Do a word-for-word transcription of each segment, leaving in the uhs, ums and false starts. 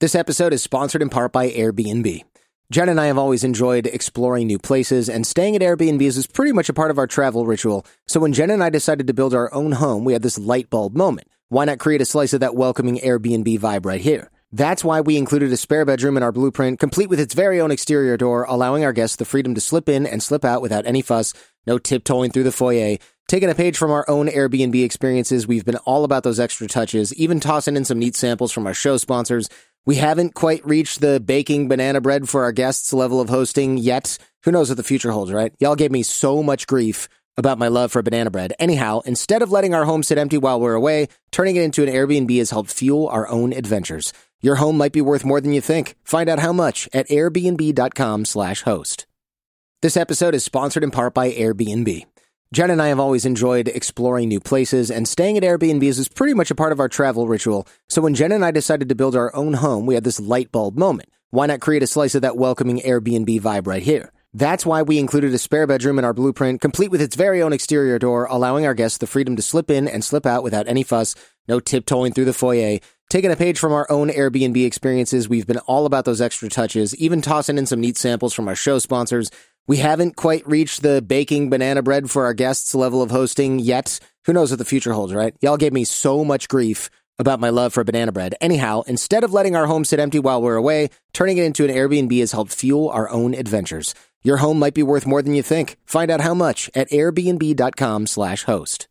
This episode is sponsored in part by Airbnb. Jen and I have always enjoyed exploring new places, and staying at Airbnbs is pretty much a part of our travel ritual. So when Jen and I decided to build our own home, we had this light bulb moment. Why not create a slice of that welcoming Airbnb vibe right here? That's why we included a spare bedroom in our blueprint, complete with its very own exterior door, allowing our guests the freedom to slip in and slip out without any fuss, no tiptoeing through the foyer. Taking a page from our own Airbnb experiences, we've been all about those extra touches, even tossing in some neat samples from our show sponsors. We haven't quite reached the baking banana bread for our guests level of hosting yet. Who knows what the future holds, right? Y'all gave me so much grief about my love for banana bread. Anyhow, instead of letting our home sit empty while we're away, turning it into an Airbnb has helped fuel our own adventures. Your home might be worth more than you think. Find out how much at airbnb.com slash host. This episode is sponsored in part by Airbnb. Jen and I have always enjoyed exploring new places, and staying at Airbnbs is pretty much a part of our travel ritual. So when Jen and I decided to build our own home, we had this light bulb moment. Why not create a slice of that welcoming Airbnb vibe right here? That's why we included a spare bedroom in our blueprint, complete with its very own exterior door, allowing our guests the freedom to slip in and slip out without any fuss, no tiptoeing through the foyer. Taking a page from our own Airbnb experiences, we've been all about those extra touches, even tossing in some neat samples from our show sponsors. We haven't quite reached the baking banana bread for our guests level of hosting yet. Who knows what the future holds, right? Y'all gave me so much grief about my love for banana bread. Anyhow, instead of letting our home sit empty while we're away, turning it into an Airbnb has helped fuel our own adventures. Your home might be worth more than you think. Find out how much at airbnb.com slash host.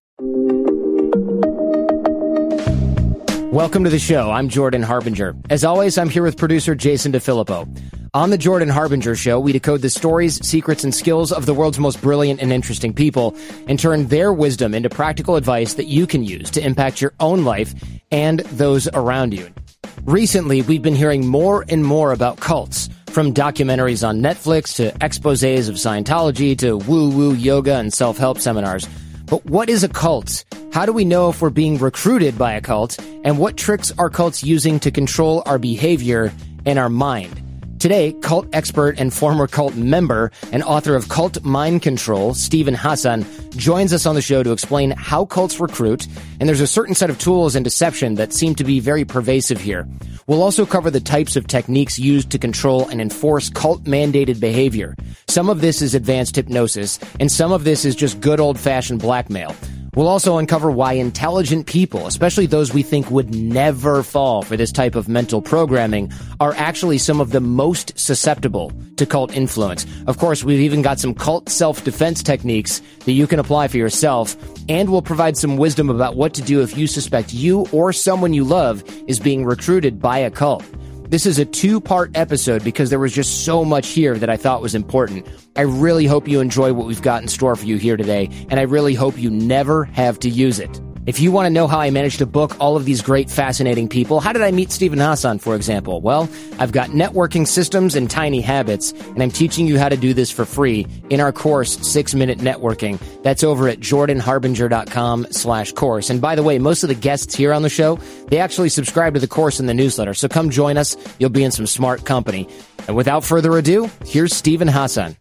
Welcome to the show. I'm Jordan Harbinger. As always, I'm here with producer Jason DeFilippo. On the Jordan Harbinger Show, we decode the stories, secrets, and skills of the world's most brilliant and interesting people and turn their wisdom into practical advice that you can use to impact your own life and those around you. Recently, we've been hearing more and more about cults, from documentaries on Netflix to exposés of Scientology to woo-woo yoga and self-help seminars. But what is a cult? How do we know if we're being recruited by a cult? And what tricks are cults using to control our behavior and our mind? Today, cult expert and former cult member and author of Cult Mind Control, Steven Hassan, joins us on the show to explain how cults recruit, and there's a certain set of tools and deception that seem to be very pervasive here. We'll also cover the types of techniques used to control and enforce cult-mandated behavior. Some of this is advanced hypnosis, and some of this is just good old-fashioned blackmail. We'll also uncover why intelligent people, especially those we think would never fall for this type of mental programming, are actually some of the most susceptible to cult influence. Of course, we've even got some cult self-defense techniques that you can apply for yourself, and we'll provide some wisdom about what to do if you suspect you or someone you love is being recruited by a cult. This is a two-part episode because there was just so much here that I thought was important. I really hope you enjoy what we've got in store for you here today, and I really hope you never have to use it. If you want to know how I managed to book all of these great, fascinating people, how did I meet Steven Hassan, for example? Well, I've got networking systems and tiny habits, and I'm teaching you how to do this for free in our course, Six Minute Networking. That's over at jordanharbinger.com slash course. And by the way, most of the guests here on the show, they actually subscribe to the course in the newsletter. So come join us. You'll be in some smart company. And without further ado, here's Steven Hassan.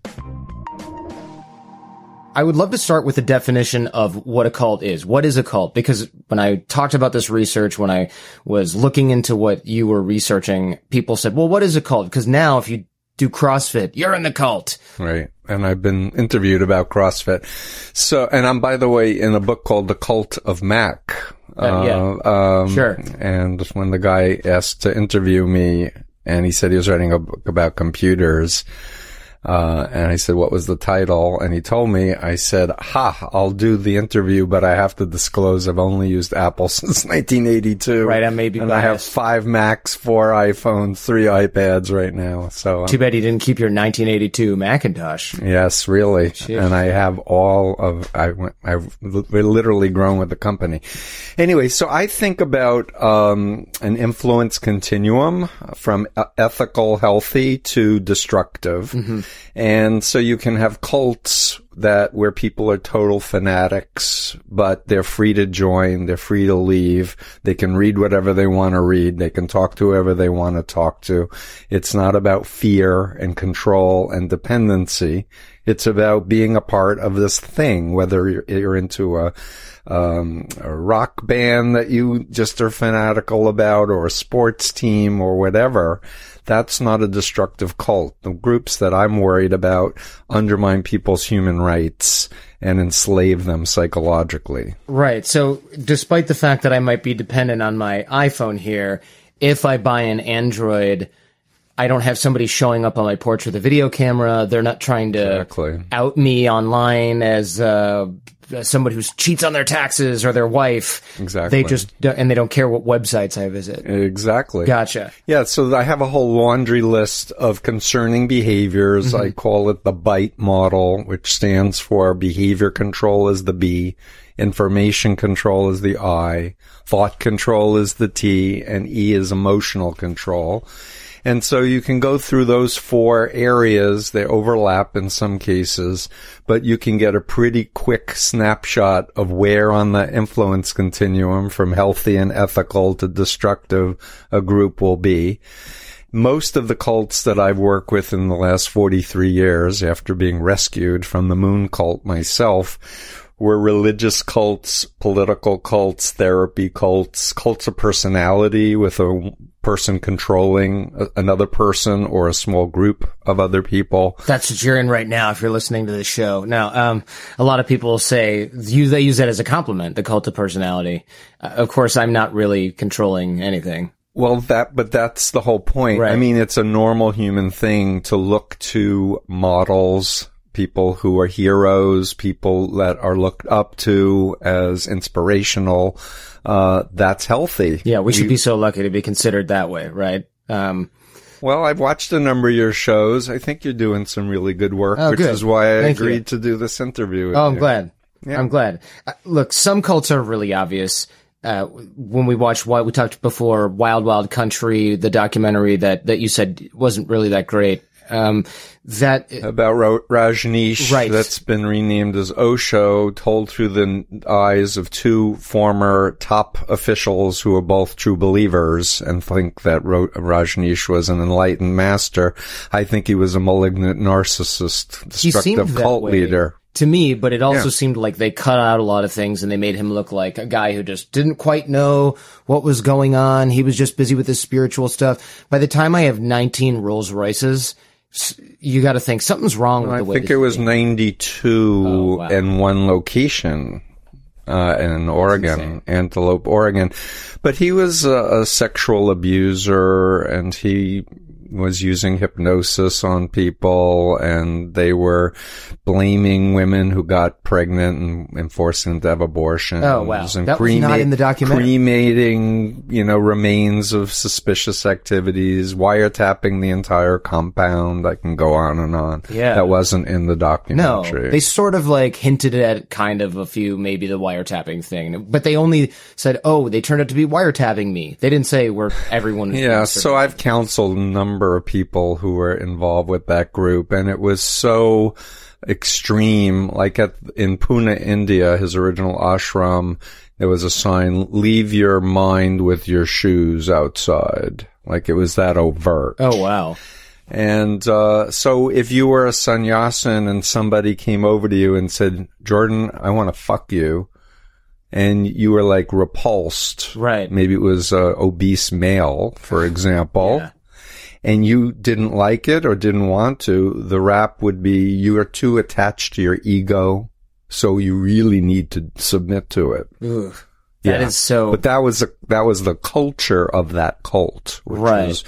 I would love to start with the definition of what a cult is. What is a cult? Because when I talked about this research, when I was looking into what you were researching, people said, well, what is a cult? Because now if you do CrossFit, you're in the cult. Right. And I've been interviewed about CrossFit. So, and I'm, by the way, in a book called The Cult of Mac. Uh, yeah. Uh, um, sure. And when the guy asked to interview me and he said he was writing a book about computers, Uh, and I said, what was the title? And he told me, I said, ha, I'll do the interview, but I have to disclose I've only used Apple since nineteen eighty-two. Right, I may be And biased. I have five Macs, four iPhones, three iPads right now. So too bad you didn't keep your nineteen eighty-two Macintosh. Yes, really. Jeez. And I have all of, I went, I've literally grown with the company. Anyway, so I think about, um, an influence continuum from ethical, healthy to destructive. Mm-hmm. And so you can have cults that where people are total fanatics, but they're free to join, they're free to leave, they can read whatever they want to read, they can talk to whoever they want to talk to. It's not about fear and control and dependency. It's about being a part of this thing, whether you're, you're into a, um, a rock band that you just are fanatical about, or a sports team or whatever. That's not a destructive cult. The groups that I'm worried about undermine people's human rights and enslave them psychologically. Right. So despite the fact that I might be dependent on my iPhone here, if I buy an Android, I don't have somebody showing up on my porch with a video camera. They're not trying to Exactly. out me online as uh, somebody who cheats on their taxes or their wife. Exactly. They just don't, and they don't care what websites I visit. Exactly. Gotcha. Yeah, so I have a whole laundry list of concerning behaviors. Mm-hmm. I call it the BITE model, which stands for behavior control is the B, information control is the I, thought control is the T, and E is emotional control. And so you can go through those four areas. They overlap in some cases, but you can get a pretty quick snapshot of where on the influence continuum from healthy and ethical to destructive a group will be. Most of the cults that I've worked with in the last forty-three years, after being rescued from the moon cult myself, were religious cults, political cults, therapy cults, cults of personality with a person controlling a, another person or a small group of other people. That's what you're in right now if you're listening to the show. Now, um, a lot of people say, use, they use that as a compliment, the cult of personality. Uh, of course, I'm not really controlling anything. Well, that, but that's the whole point. Right. I mean, it's a normal human thing to look to models, people who are heroes, people that are looked up to as inspirational. Uh, that's healthy. Yeah, we should we, be so lucky to be considered that way, right? Um, well, I've watched a number of your shows. I think you're doing some really good work, oh, which good. is why I Thank agreed you. to do this interview with Oh, I'm you. glad. Yeah. I'm glad. Uh, look, some cults are really obvious. Uh, when we watched, we talked before, Wild Wild Country, the documentary that, that you said wasn't really that great. Um, that about Ra- Rajneesh, right. That's been renamed as Osho, told through the eyes of two former top officials who are both true believers and think that Ra- Rajneesh was an enlightened master. I think he was a malignant narcissist, destructive cult leader. To me, but it also Yeah. seemed like they cut out a lot of things and they made him look like a guy who just didn't quite know what was going on. He was just busy with his spiritual stuff. By the time I have nineteen Rolls Royces, you got to think something's wrong with I the way think it was ninety-two oh, wow. in one location. Uh, in Oregon, Antelope, Oregon. But he was a, a sexual abuser and he was using hypnosis on people and they were blaming women who got pregnant and, and forcing them to have abortions. Oh, wow. And that was not in the documentary. Cremating, you know, remains of suspicious activities, wiretapping the entire compound. I can go on and on. Yeah. That wasn't in the documentary. No, they sort of like hinted at kind of a few, maybe the wiretapping thing, but they only said, oh, they turned out to be wiretapping me. They didn't say where everyone was. Yeah, so I've counseled a number of people who were involved with that group, and it was so extreme. Like at in Pune, India, his original ashram, there was a sign, leave your mind with your shoes outside. Like it was that overt. Oh, wow. And uh so if you were a sannyasin and somebody came over to you and said, Jordan, I want to fuck you, and you were like repulsed. Right. Maybe it was a obese male, for example. Yeah. And you didn't like it or didn't want to, the rap would be, you are too attached to your ego, so you really need to submit to it. Ugh, that yeah. is so. But that was a, that was the culture of that cult, which right. was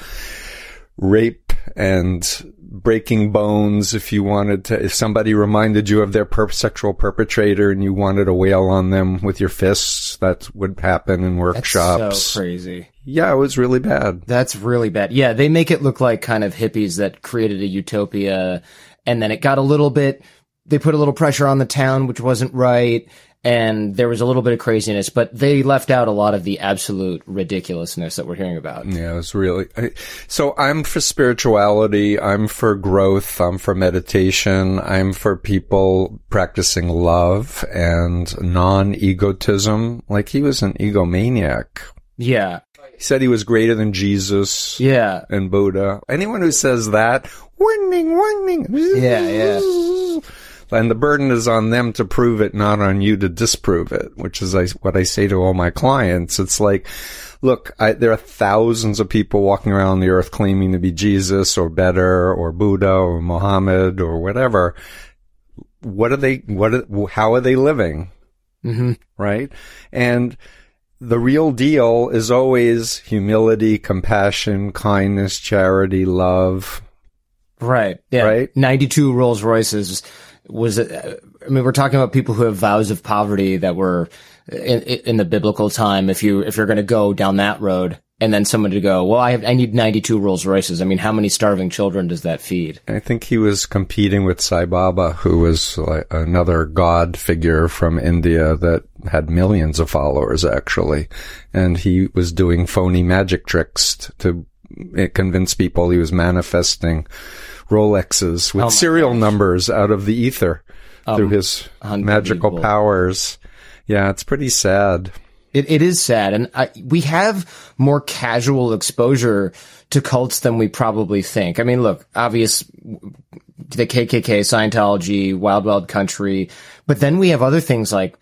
rape and breaking bones. If you wanted to, if somebody reminded you of their per- sexual perpetrator and you wanted to wail on them with your fists, that would happen in workshops. That's so crazy. Yeah, it was really bad. That's really bad. Yeah, they make it look like kind of hippies that created a utopia, and then it got a little bit, they put a little pressure on the town, which wasn't right, and there was a little bit of craziness, but they left out a lot of the absolute ridiculousness that we're hearing about. Yeah, it was really, I, so I'm for spirituality, I'm for growth, I'm for meditation, I'm for people practicing love and non-egotism. Like he was an egomaniac. Yeah. He said he was greater than Jesus. Yeah. And Buddha. Anyone who says that, warning, warning. Yeah, yeah. And the burden is on them to prove it, not on you to disprove it, which is I, what I say to all my clients. It's like, look, I, there are thousands of people walking around the earth claiming to be Jesus or better or Buddha or Muhammad or whatever. What are they, what, are, how are they living? Mm-hmm. Right? And the real deal is always humility, compassion, kindness, charity, love. Right. Yeah. Right? ninety-two Rolls Royces was, uh, I mean, we're talking about people who have vows of poverty that were in, in the biblical time. If you, if you're going to go down that road, and then someone to go, well, I have, I need ninety-two Rolls Royces. I mean, how many starving children does that feed? I think he was competing with Sai Baba, who was like another god figure from India that had millions of followers, actually. And he was doing phony magic tricks to convince people he was manifesting Rolexes with oh serial gosh. numbers out of the ether um, through his magical powers. Yeah, it's pretty sad. It, it is sad. And I, we have more casual exposure to cults than we probably think. I mean, look, obvious, the K K K, Scientology, Wild Wild Country, but then we have other things like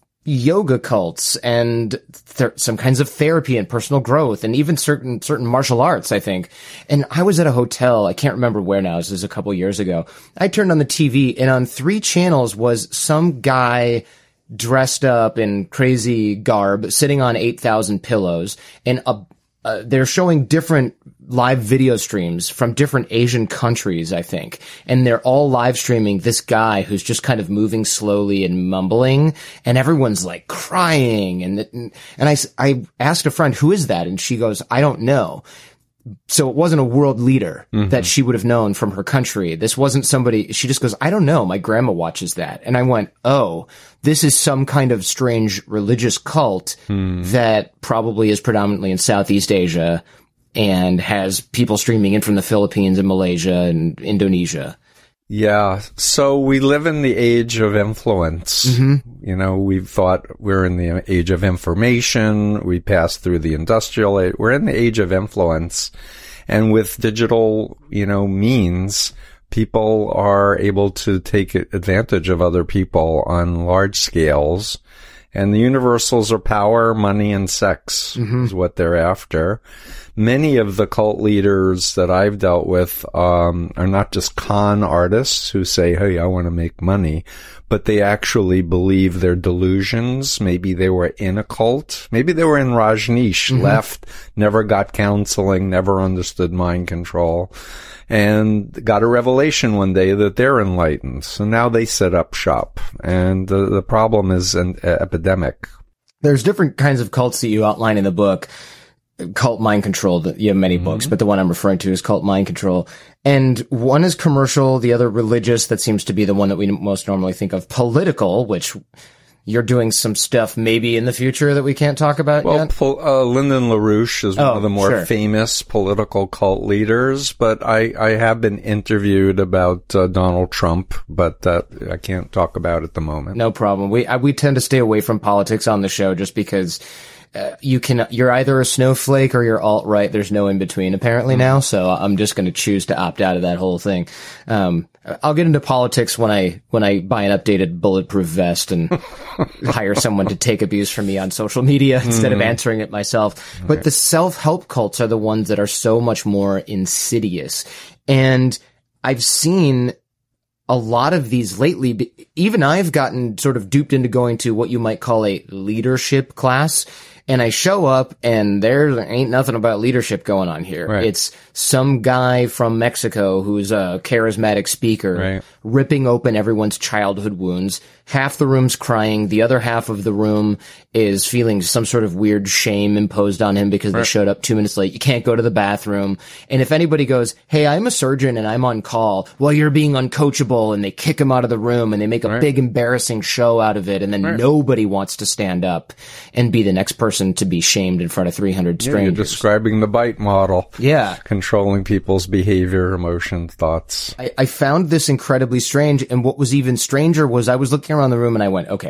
yoga cults and th- some kinds of therapy and personal growth and even certain, certain martial arts, I think. And I was at a hotel. I can't remember where now. This was a couple years ago. I turned on the T V and on three channels was some guy dressed up in crazy garb, sitting on eight thousand pillows, and uh, uh, they're showing different live video streams from different Asian countries, I think. And they're all live streaming this guy who's just kind of moving slowly and mumbling, and everyone's like crying. And, and, and I, I asked a friend, who is that? And she goes, I don't know. So it wasn't a world leader mm-hmm. that she would have known from her country. This wasn't somebody, she just goes, I don't know. My grandma watches that. And I went, oh, this is some kind of strange religious cult mm. that probably is predominantly in Southeast Asia and has people streaming in from the Philippines and Malaysia and Indonesia. Yeah. So we live in the age of influence. Mm-hmm. You know, we've thought we're in the age of information. We passed through the industrial age. We're in the age of influence. And with digital, you know, means, people are able to take advantage of other people on large scales. And the universals are power, money, and sex mm-hmm. is what they're after. Many of the cult leaders that I've dealt with um are not just con artists who say, hey, I want to make money, but they actually believe their delusions. Maybe they were in a cult. Maybe they were in Rajneesh, mm-hmm. left, never got counseling, never understood mind control, and got a revelation one day that they're enlightened. So now they set up shop. And the, the problem is an uh, epidemic. There's different kinds of cults that you outline in the book. Cult Mind Control. You have many mm-hmm. books, but the one I'm referring to is Cult Mind Control. And one is commercial, the other religious. That seems to be the one that we most normally think of. Political, which you're doing some stuff maybe in the future that we can't talk about well, yet? Well, uh, Lyndon LaRouche is one oh, of the more sure. famous political cult leaders, but I, I have been interviewed about uh, Donald Trump, but uh, I can't talk about it at the moment. No problem. We I, we tend to stay away from politics on the show just because uh, you can you're either a snowflake or you're alt-right. There's no in between apparently mm. now, so I'm just going to choose to opt out of that whole thing. Um, I'll get into politics when I when I buy an updated bulletproof vest and hire someone to take abuse from me on social media instead mm. of answering it myself. Right. But the self-help cults are the ones that are so much more insidious. And I've seen a lot of these lately. Even I've gotten sort of duped into going to what you might call a leadership class. And I show up and there ain't nothing about leadership going on here. Right. It's some guy from Mexico who's a charismatic speaker right. ripping open everyone's childhood wounds. Half the room's crying. The other half of the room is feeling some sort of weird shame imposed on him because right. they showed up two minutes late. You can't go to the bathroom. And if anybody goes, hey, I'm a surgeon and I'm on call, well, you're being uncoachable, and they kick him out of the room and they make a right. big embarrassing show out of it. And then right. nobody wants to stand up and be the next person to be shamed in front of three hundred strangers. Yeah, you're describing the bite model. Yeah. Controlling people's behavior, emotions, thoughts. I, I found this incredibly strange. And what was even stranger was I was looking around the room and I went, okay,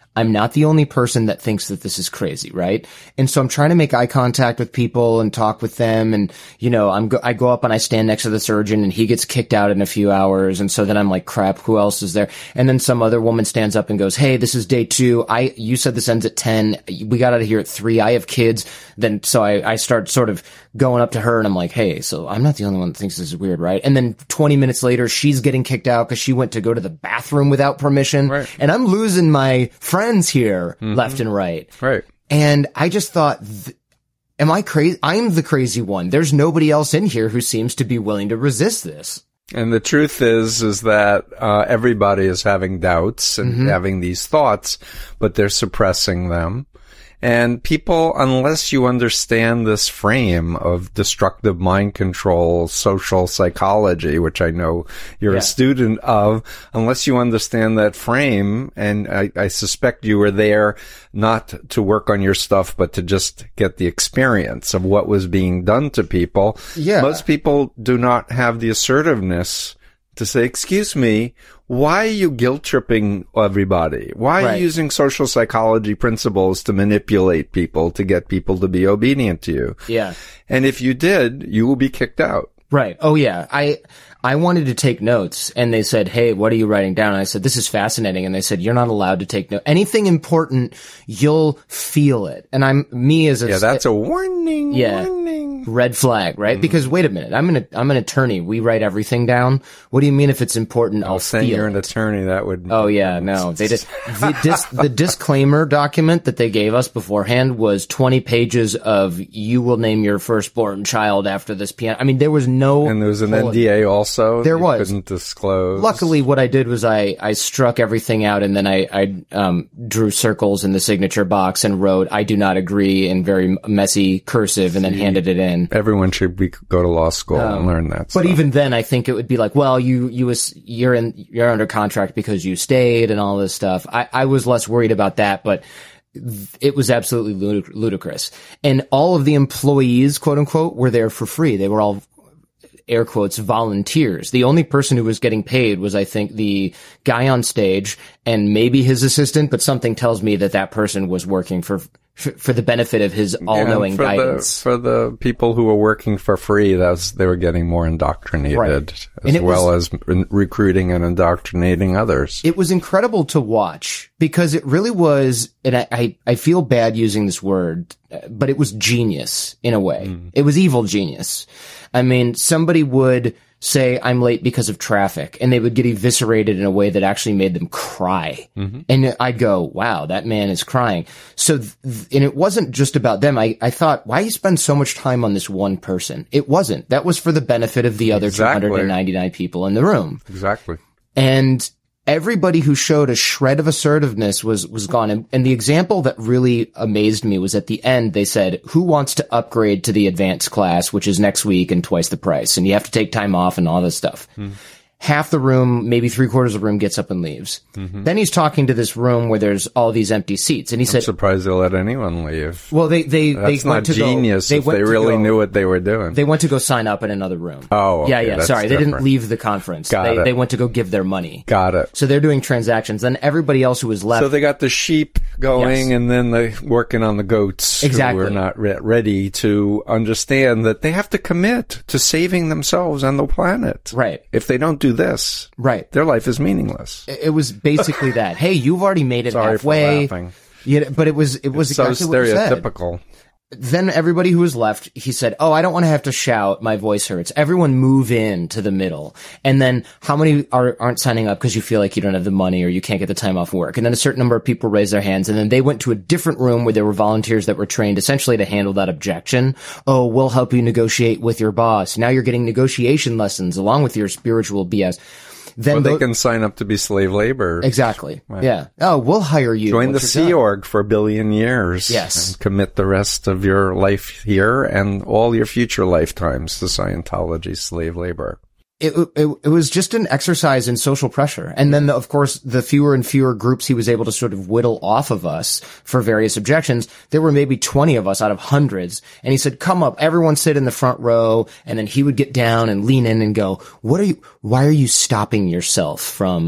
I'm not the only person that thinks that this is crazy, right? And so I'm trying to make eye contact with people and talk with them. And, you know, I'm go- I go up and I stand next to the surgeon and he gets kicked out in a few hours. And so then I'm like, crap, who else is there? And then some other woman stands up and goes, hey, this is day two. I, you said this ends at ten. We got out of here at three. I have kids. Then, so I, I start sort of going up to her and I'm like, hey, so I'm not the only one that thinks this is weird, right? And then twenty minutes later, she's getting kicked out because she went to go to the bathroom without permission. Right. And I'm losing my friends here mm-hmm. left and right. Right. And I just thought, th- am I crazy? I'm the crazy one. There's nobody else in here who seems to be willing to resist this. And the truth is, is that uh, everybody is having doubts and mm-hmm. having these thoughts, but they're suppressing them. And people, unless you understand this frame of destructive mind control, social psychology, which I know you're yeah. a student of, unless you understand that frame, and I, I suspect you were there not to work on your stuff, but to just get the experience of what was being done to people. Yeah. Most people do not have the assertiveness to say, excuse me, why are you guilt tripping everybody? Why are right. you using social psychology principles to manipulate people, to get people to be obedient to you? Yeah. And if you did, you will be kicked out. Right. Oh, yeah. I, I wanted to take notes and they said, hey, what are you writing down? And I said, this is fascinating. And they said, you're not allowed to take notes. Anything important, you'll feel it. And I'm, me as a, yeah, that's a warning. Yeah. Warning. Red flag, right? Mm. Because wait a minute, I'm an, I'm an attorney. We write everything down. What do you mean if it's important, I'll saying feel you're it? An attorney, that would. Oh yeah, no. They did, the, dis, the disclaimer document that they gave us beforehand was twenty pages of, you will name your firstborn child after this piano. I mean, there was no. And there was an N D A also. There you was. Couldn't disclose. Luckily, what I did was I, I struck everything out and then I, I, um, drew circles in the signature box and wrote, I do not agree in very messy cursive and then See, handed it in. Everyone should be, go to law school um, and learn that But stuff. even then, I think it would be like, well, you, you was, you're in, you're under contract because you stayed and all this stuff. I, I was less worried about that, but it was absolutely ludic- ludicrous. And all of the employees, quote unquote, were there for free. They were all, air quotes, volunteers. The only person who was getting paid was, I think, the guy on stage and maybe his assistant, but something tells me that that person was working for for the benefit of his all-knowing for guidance. The, for the people who were working for free, that's, they were getting more indoctrinated, right. as well was, as re- recruiting and indoctrinating others. It was incredible to watch because it really was, and I, I, I feel bad using this word, but it was genius in a way. Mm. It was evil genius. I mean, somebody would say, I'm late because of traffic, and they would get eviscerated in a way that actually made them cry. Mm-hmm. And I'd go, wow, that man is crying. So, th- and it wasn't just about them. I, I thought, why you spend so much time on this one person? It wasn't. That was for the benefit of the other exactly. two hundred ninety-nine people in the room. Exactly. And everybody who showed a shred of assertiveness was, was gone. And, and the example that really amazed me was at the end, they said, who wants to upgrade to the advanced class, which is next week and twice the price? And you have to take time off and all this stuff. Hmm. Half the room, maybe three quarters of the room gets up and leaves. Mm-hmm. Then he's talking to this room where there's all these empty seats. And he I'm said, surprised they'll let anyone leave. Well, they, they, That's they not went to genius go, they if went they to really go, knew what they were doing. They went to go sign up in another room. Oh, okay, yeah, yeah. that's Sorry. different. They didn't leave the conference. Got they, it. they went to go give their money. Got it. So they're doing transactions. Then everybody else who was left. So they got the sheep going, yes. and then they working on the goats. Exactly. Who are not re- ready to understand that they have to commit to saving themselves and the planet. Right. If they don't do this, right, their life is meaningless. It was basically that. Hey, you've already made it Sorry halfway. For laughing. Yeah, but it was it was it's exactly so what you said. stereotypical. Then everybody who was left, he said, oh, I don't want to have to shout. My voice hurts. Everyone move in to the middle. And then how many are, aren't signing up because you feel like you don't have the money or you can't get the time off work? And then a certain number of people raised their hands. And then they went to a different room where there were volunteers that were trained essentially to handle that objection. Oh, we'll help you negotiate with your boss. Now you're getting negotiation lessons along with your spiritual B S. Then or they th- can sign up to be slave labor. Exactly. Right. Yeah. Oh, we'll hire you. Join What's the Sea Org for a billion years. Yes. And commit the rest of your life here and all your future lifetimes to Scientology slave labor. It, it, it was just an exercise in social pressure. And then, the, of course, the fewer and fewer groups he was able to sort of whittle off of us for various objections. There were maybe twenty of us out of hundreds. And he said, come up, everyone sit in the front row. And then he would get down and lean in and go, what are you, why are you stopping yourself from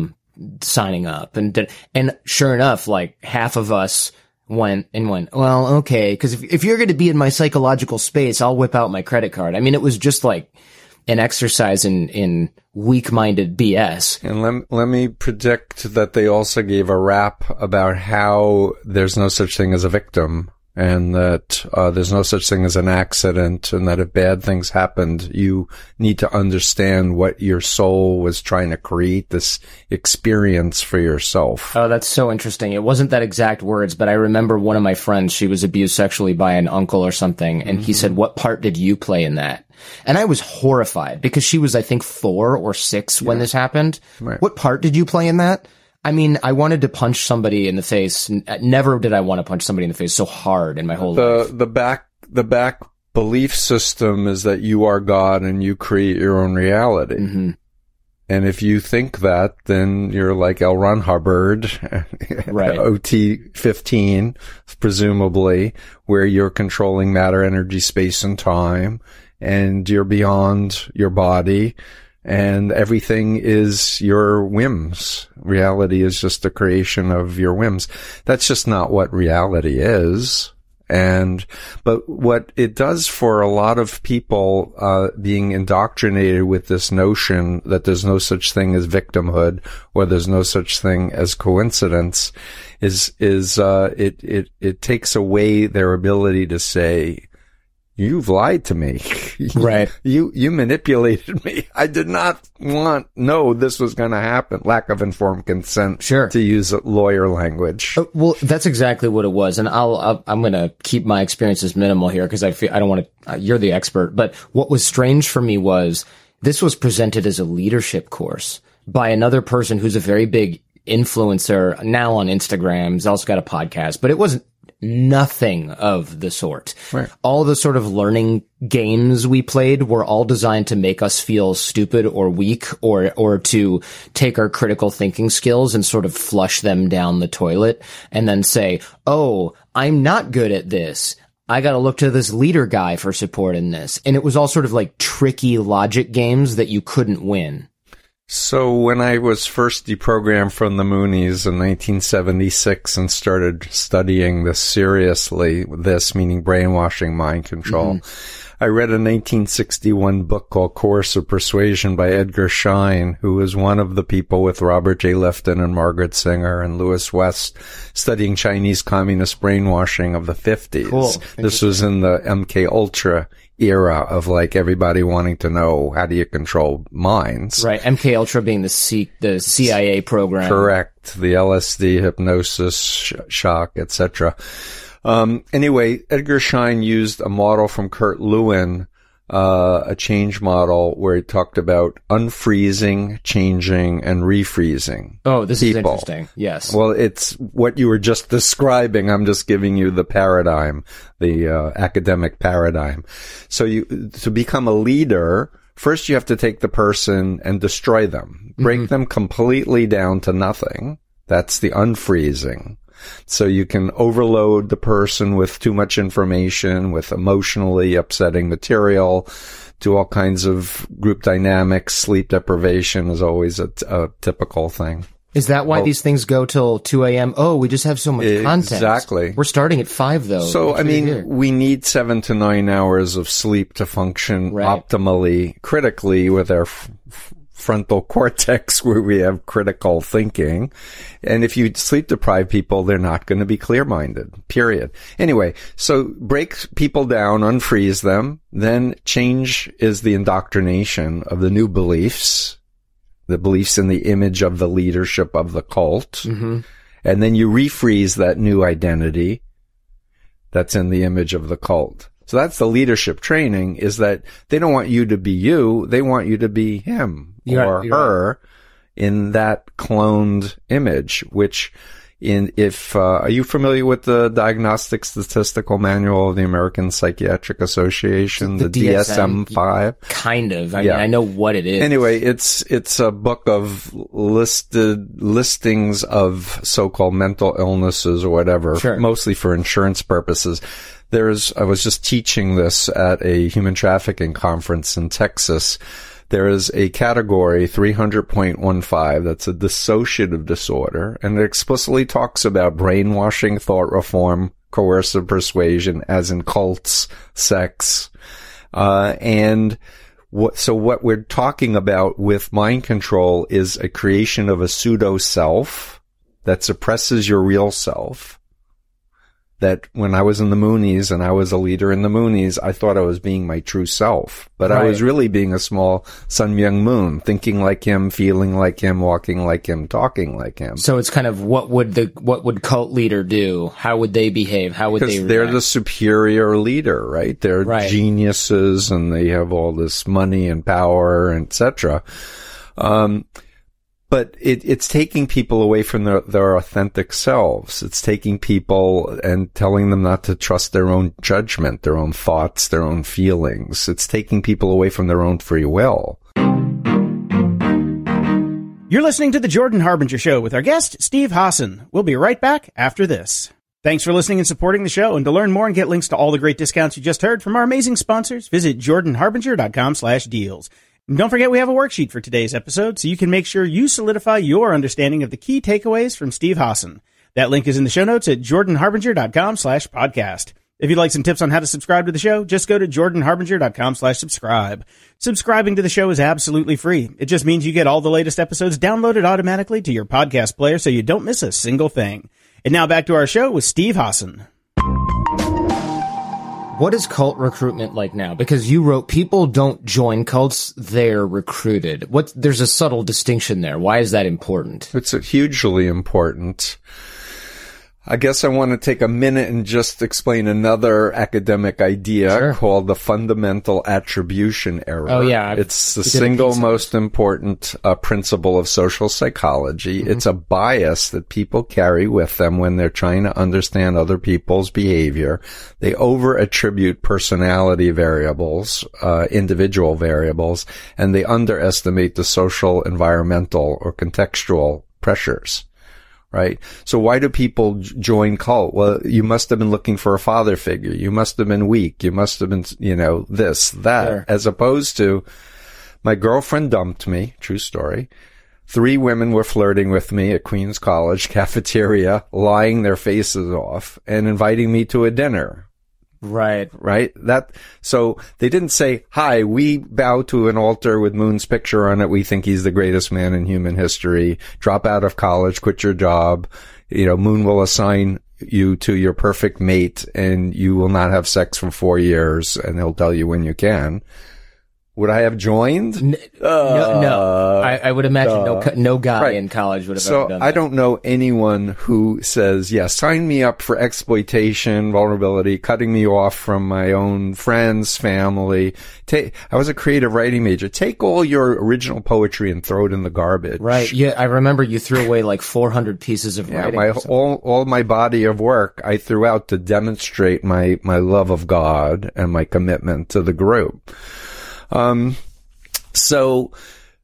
signing up. And, did, and sure enough, like half of us went and went, well, okay. Cause if, if you're going to be in my psychological space, I'll whip out my credit card. I mean, it was just like an exercise in, in weak-minded B S. And let, let me predict that they also gave a rap about how there's no such thing as a victim, and that uh, there's no such thing as an accident, and that if bad things happened, you need to understand what your soul was trying to create, this experience for yourself. Oh, that's so interesting. It wasn't that exact words, but I remember one of my friends, she was abused sexually by an uncle or something, and mm-hmm. he said, what part did you play in that? And I was horrified because she was, I think, four or six yeah. when this happened. Right. What part did you play in that? I mean, I wanted to punch somebody in the face. Never did I want to punch somebody in the face so hard in my whole the, life. The back, the back belief system is that you are God and you create your own reality. Mm-hmm. And if you think that, then you're like L. Ron Hubbard, right. O T fifteen, presumably, where you're controlling matter, energy, space, and time, and you're beyond your body. And everything is your whims. Reality is just a creation of your whims. That's just not what reality is. And, but what it does for a lot of people, uh, being indoctrinated with this notion that there's no such thing as victimhood, or there's no such thing as coincidence, is, is, uh, it, it, it takes away their ability to say, you've lied to me. Right. You, you manipulated me. I did not want, no, this was going to happen. Lack of informed consent. Sure. To use lawyer language. Uh, well, that's exactly what it was. And I'll, I'll I'm going to keep my experiences minimal here because I feel, I don't want to, uh, you're the expert. But what was strange for me was this was presented as a leadership course by another person who's a very big influencer now on Instagram. He's also got a podcast, but it wasn't nothing of the sort. Right. All the sort of learning games we played were all designed to make us feel stupid or weak, or, or to take our critical thinking skills and sort of flush them down the toilet and then say, oh, I'm not good at this. I gotta look to this leader guy for support in this. And it was all sort of like tricky logic games that you couldn't win. So when I was first deprogrammed from the Moonies in nineteen seventy-six and started studying this seriously, this meaning brainwashing, mind control, mm-hmm. I read a nineteen sixty-one book called Course of Persuasion by Edgar Schein, who was one of the people with Robert J. Lifton and Margaret Singer and Louis West studying Chinese communist brainwashing of the fifties. Cool. This was in the M K Ultra era of like everybody wanting to know how do you control minds. Right. M K Ultra being the C, the C I A program. Correct. The L S D, hypnosis, sh- shock, et cetera. Um, anyway, Edgar Schein used a model from Kurt Lewin, uh, a change model where he talked about unfreezing, changing, and refreezing. Oh, this people. is interesting. Yes. Well, it's what you were just describing. I'm just giving you the paradigm, the uh, academic paradigm. So you, to become a leader, first you have to take the person and destroy them, break mm-hmm. them completely down to nothing. That's the unfreezing. So you can overload the person with too much information, with emotionally upsetting material, do all kinds of group dynamics. Sleep deprivation is always a, t- a typical thing. Is that why oh, these things go till two a.m.? Oh, we just have so much content. Exactly. We're starting at five, though. So, I mean, we need seven to nine hours of sleep to function right. optimally, critically with our f- f- frontal cortex, where we have critical thinking. And if you sleep deprive people, they're not going to be clear-minded, period. Anyway, so break people down, unfreeze them, then change is the indoctrination of the new beliefs, the beliefs in the image of the leadership of the cult. Mm-hmm. And then you refreeze that new identity that's in the image of the cult. So that's the leadership training, is that they don't want you to be you. They want you to be him you're or right, her right. in that cloned image, which in, if, uh, are you familiar with the Diagnostic Statistical Manual of the American Psychiatric Association, the, the D S M five? Kind of. I yeah. mean, I know what it is. Anyway, it's, it's a book of listed listings of so-called mental illnesses or whatever, sure. mostly for insurance purposes. There's, I was just teaching this at a human trafficking conference in Texas. there is a category three hundred point fifteen that's a dissociative disorder, and it explicitly talks about brainwashing, thought reform, coercive persuasion, as in cults, sex, uh, and what, so what we're talking about with mind control is a creation of a pseudo self that suppresses your real self. That when I was in the Moonies and I was a leader in the Moonies, I thought I was being my true self. But right. I was really being a small Sun Myung Moon, thinking like him, feeling like him, walking like him, talking like him. So it's kind of what would the what would cult leader do? How would they behave? How would they react? Because they're the superior leader, right? They're right. geniuses and they have all this money and power, and et cetera. Um But it, it's taking people away from their, their authentic selves. It's taking people and telling them not to trust their own judgment, their own thoughts, their own feelings. It's taking people away from their own free will. You're listening to The Jordan Harbinger Show with our guest, Steve Hassan. We'll be right back after this. Thanks for listening and supporting the show. And to learn more and get links to all the great discounts you just heard from our amazing sponsors, visit jordan harbinger dot com slash deals. And don't forget we have a worksheet for today's episode so you can make sure you solidify your understanding of the key takeaways from Steve Hassan. That link is in the show notes at jordan harbinger dot com slash podcast. If you'd like some tips on how to subscribe to the show, just go to jordan harbinger dot com slash subscribe. Subscribing to the show is absolutely free. It just means you get all the latest episodes downloaded automatically to your podcast player so you don't miss a single thing. And now back to our show with Steve Hassan. What is cult recruitment like now? Because you wrote, people don't join cults, they're recruited. What, there's a subtle distinction there. Why is that important? It's hugely important. I guess I want to take a minute and just explain another academic idea sure. called the fundamental attribution error. Oh, yeah. It's the single most important uh, principle of social psychology. Mm-hmm. It's a bias that people carry with them when they're trying to understand other people's behavior. They over-attribute personality variables, uh, individual variables, and they underestimate the social, environmental, or contextual pressures. Right? So why do people join cult? Well, you must have been looking for a father figure. You must have been weak. You must have been, you know, this, that, sure. as opposed to my girlfriend dumped me. True story. Three women were flirting with me at Queens College cafeteria, lying their faces off and inviting me to a dinner. Right. Right? That, so they didn't say, hi, we bow to an altar with Moon's picture on it. We think he's the greatest man in human history. Drop out of college, quit your job. You know, Moon will assign you to your perfect mate and you will not have sex for four years and he'll tell you when you can. Would I have joined? N- uh, no, no. I, I would imagine uh, no no guy right. in college would have so ever done that. I don't know anyone who says, yeah, sign me up for exploitation, vulnerability, cutting me off from my own friends, family. Take, I was a creative writing major. Take all your original poetry and throw it in the garbage. Right. Yeah, I remember you threw away like four hundred pieces of yeah, writing. My, all, all my body of work I threw out to demonstrate my, my love of God and my commitment to the group. Um, so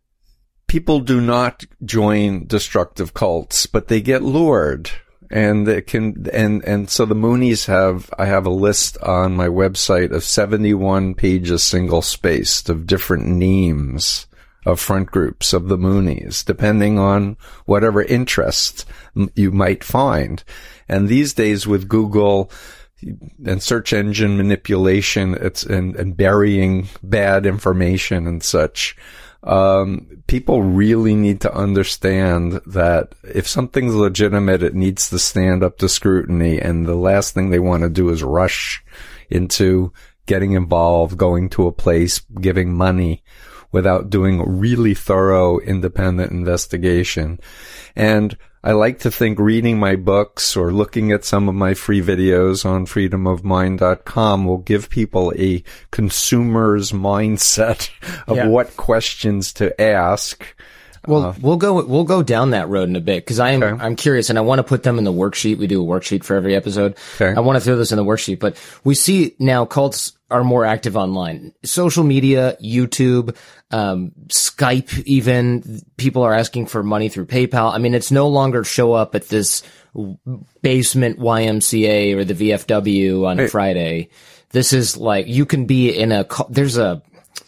people do not join destructive cults, but they get lured and it can, and, and so the Moonies have, I have a list on my website of seventy-one pages single spaced of different names of front groups of the Moonies, depending on whatever interest you might find. And these days with Google, and search engine manipulation, it's and, and burying bad information and such. Um, people really need to understand that if something's legitimate, it needs to stand up to scrutiny. And the last thing they want to do is rush into getting involved, going to a place, giving money without doing really thorough independent investigation. And I like to think reading my books or looking at some of my free videos on freedom of mind dot com will give people a consumer's mindset of yeah. what questions to ask. Well, uh, we'll go we'll go down that road in a bit because I'm okay. I'm curious and I want to put them in the worksheet. We do a worksheet for every episode. Okay. I want to throw this in the worksheet, but we see now cults are more active online. Social media, YouTube, um, Skype even. People are asking for money through PayPal. I mean, it's no longer show up at this basement Y M C A or the V F W on hey. Friday. This is like, you can be in a, there's a,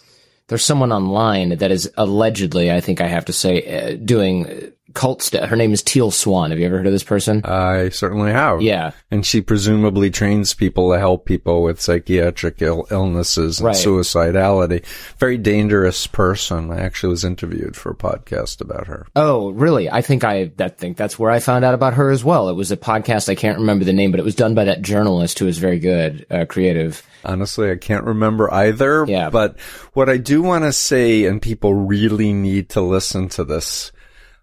there's someone online that is allegedly, I think I have to say, uh, doing cult stuff. Her name is Teal Swan. Have you ever heard of this person? I certainly have. Yeah. And she presumably trains people to help people with psychiatric Ill- illnesses and right. suicidality. Very dangerous person. I actually was interviewed for a podcast about her. Oh, really? I think I that think that's where I found out about her as well. It was a podcast. I can't remember the name, but it was done by that journalist who is very good, uh, creative. Honestly, I can't remember either. Yeah. But what I do want to say, and people really need to listen to this,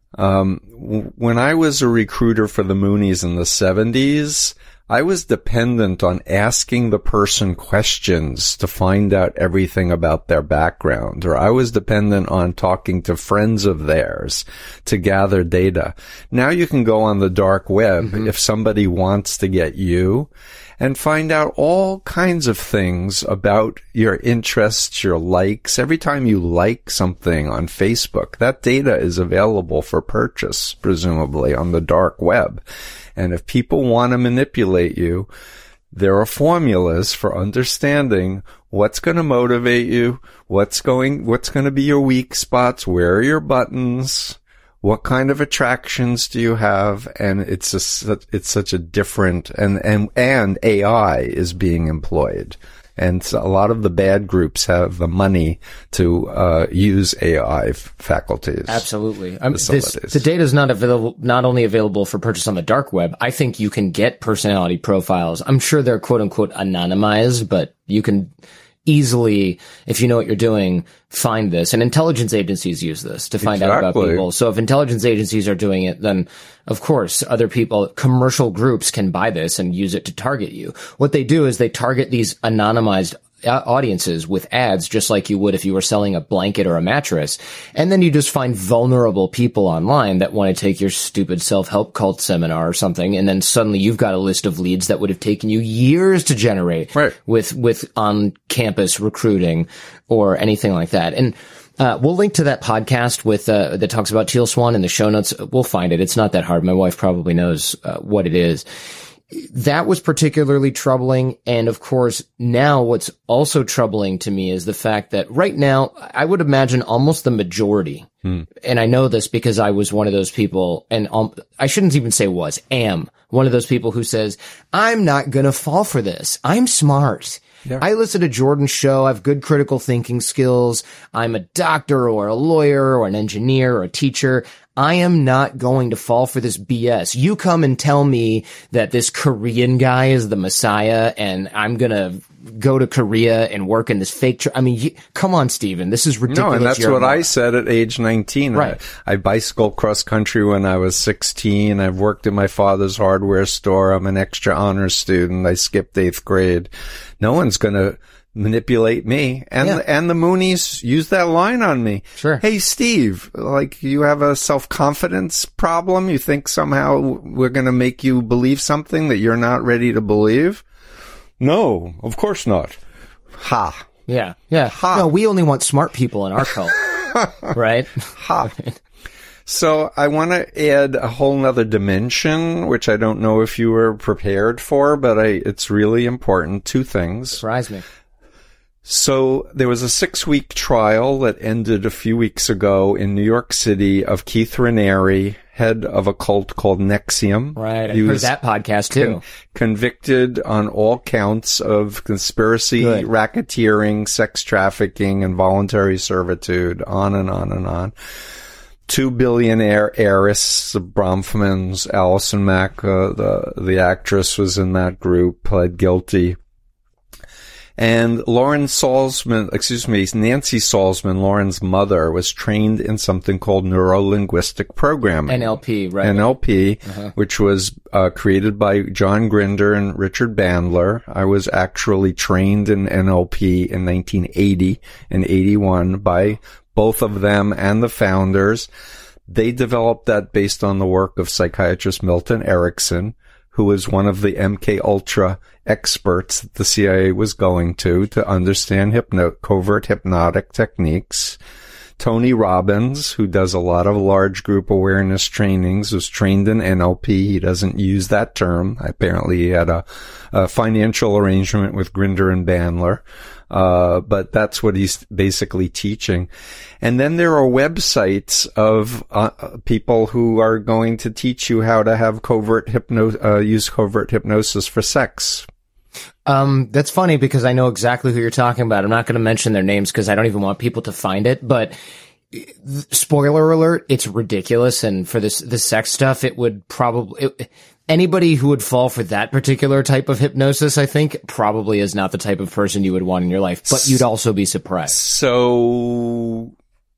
Um, w- when I was a recruiter for the Moonies in the seventies, I was dependent on asking the person questions to find out everything about their background, or I was dependent on talking to friends of theirs to gather data. Now you can go on the dark web mm-hmm. if somebody wants to get you and find out all kinds of things about your interests, your likes. Every time you like something on Facebook, that data is available for purchase, presumably, on the dark web. And if people want to manipulate you, there are formulas for understanding what's going to motivate you, what's going, what's going to be your weak spots, where are your buttons, what kind of attractions do you have? And it's a, it's such a different, and, and, and A I is being employed. And so a lot of the bad groups have the money to uh use A I faculties. Absolutely. Um, this, the data is not available, not only available for purchase on the dark web. I think you can get personality profiles. I'm sure they're quote unquote anonymized, but you can easily, if you know what you're doing, find this. And intelligence agencies use this to find exactly. out about people. So if intelligence agencies are doing it, then of course other people, commercial groups can buy this and use it to target you. What they do is they target these anonymized audiences with ads, just like you would if you were selling a blanket or a mattress. And then you just find vulnerable people online that want to take your stupid self-help cult seminar or something. And then suddenly you've got a list of leads that would have taken you years to generate right. with, with on-campus recruiting or anything like that. And Uh, we'll link to that podcast with, uh, that talks about Teal Swan in the show notes. We'll find it. It's not that hard. My wife probably knows, uh, what it is. That was particularly troubling. And of course, now what's also troubling to me is the fact that right now, I would imagine almost the majority, hmm. and I know this because I was one of those people, and um, I shouldn't even say was, am one of those people who says, I'm not going to fall for this. I'm smart. Yeah. I listen to Jordan's show. I have good critical thinking skills. I'm a doctor or a lawyer or an engineer or a teacher. I am not going to fall for this B S. You come and tell me that this Korean guy is the Messiah and I'm going to go to Korea and work in this fake tr- I mean, you, come on, Stephen. This is ridiculous. No, and that's You're what wrong. I said at age nineteen. Right. I, I bicycled cross country when I was sixteen. I've worked in my father's hardware store. I'm an extra honors student. I skipped eighth grade. No one's going to manipulate me. And, yeah. and the Moonies use that line on me. Sure. Hey, Steve, like you have a self-confidence problem? You think somehow we're going to make you believe something that you're not ready to believe? No, of course not. Ha. Yeah. Yeah. Ha. No, we only want smart people in our cult. Right? Ha. So I want to add a whole nother dimension, which I don't know if you were prepared for, but I, it's really important. Two things. Surprise me. So there was a six-week trial that ended a few weeks ago in New York City of Keith Raniere, head of a cult called NXIVM. Right, I He heard was that podcast too. Con- convicted on all counts of conspiracy, Good. racketeering, sex trafficking, and voluntary servitude, on and on and on. Two billionaire heiress, the Bronfmans, Allison Mack, uh, the the actress, was in that group, pled guilty. And Lauren Salzman, excuse me, Nancy Salzman, Lauren's mother, was trained in something called neuro-linguistic programming. N L P, right? N L P, uh-huh. which was uh, created by John Grinder and Richard Bandler. I was actually trained in N L P in nineteen eighty and eighty-one by both of them and the founders. They developed that based on the work of psychiatrist Milton Erickson, who was one of the M K Ultra experts that the C I A was going to, to understand hypno- covert hypnotic techniques. Tony Robbins, who does a lot of large group awareness trainings, was trained in N L P. He doesn't use that term. Apparently he had a, a financial arrangement with Grinder and Bandler. Uh, but that's what he's basically teaching. And then there are websites of uh, people who are going to teach you how to have covert hypno, uh, use covert hypnosis for sex. Um, that's funny because I know exactly who you're talking about. I'm not going to mention their names because I don't even want people to find it, but spoiler alert, it's ridiculous. And for this, the sex stuff, it would probably, it, anybody who would fall for that particular type of hypnosis, I think, probably is not the type of person you would want in your life, but you'd also be surprised. So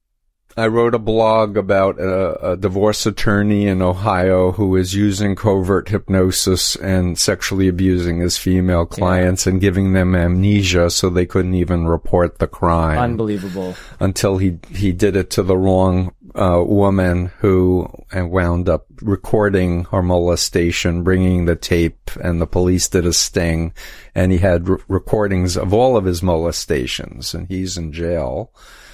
I wrote a blog about a, a divorce attorney in Ohio who is using covert hypnosis and sexually abusing his female clients yeah. and giving them amnesia so they couldn't even report the crime. Unbelievable. Until he, he did it to the wrong uh, woman who wound up recording her molestation, bringing the tape, and the police did a sting, and he had re- recordings of all of his molestations, and he's in jail.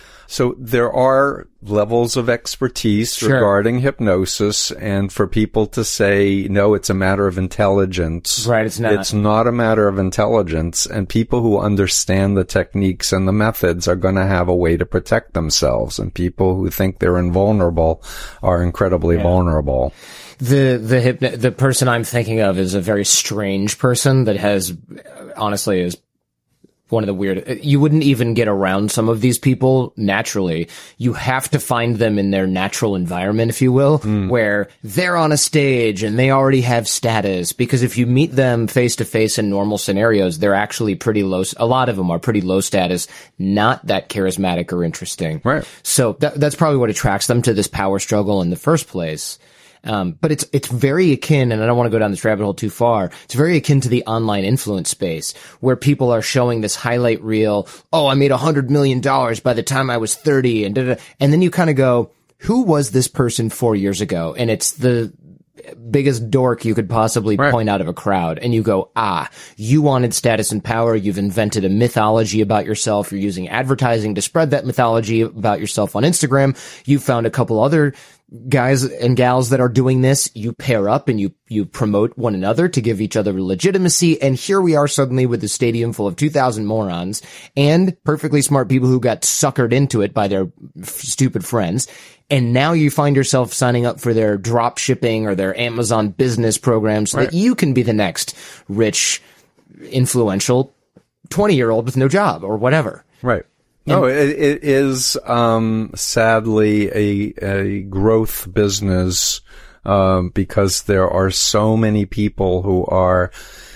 So there are levels of expertise sure. regarding hypnosis, and for people to say, no, it's a matter of intelligence. Right, it's not. It's not a matter of intelligence, and people who understand the techniques and the methods are going to have a way to protect themselves, and people who think they're invulnerable are incredibly yeah. vulnerable. The the hypno- the person I'm thinking of is a very strange person that has, honestly, is one of the weird, you wouldn't even get around some of these people naturally. You have to find them in their natural environment, if you will, mm. where they're on a stage and they already have status. Because if you meet them face to face in normal scenarios, they're actually pretty low. A lot of them are pretty low status, not that charismatic or interesting. Right. So that, that's probably what attracts them to this power struggle in the first place. Um, but it's, it's very akin, and I don't want to go down this rabbit hole too far. It's very akin to the online influence space where people are showing this highlight reel. Oh, I made a hundred million dollars by the time I was thirty and da-da. And then you kind of go, who was this person four years ago? And it's the biggest dork you could possibly right. point out of a crowd. And you go, ah, you wanted status and power. You've invented a mythology about yourself. You're using advertising to spread that mythology about yourself on Instagram. You found a couple other guys and gals that are doing this. You pair up and you, you promote one another to give each other legitimacy. And here we are suddenly with a stadium full of two thousand morons and perfectly smart people who got suckered into it by their f- stupid friends. And now you find yourself signing up for their drop shipping or their Amazon business program so right. that you can be the next rich, influential twenty year old with no job or whatever. Right. No, it, it is, um, sadly a, a growth business, um, because there are so many people who are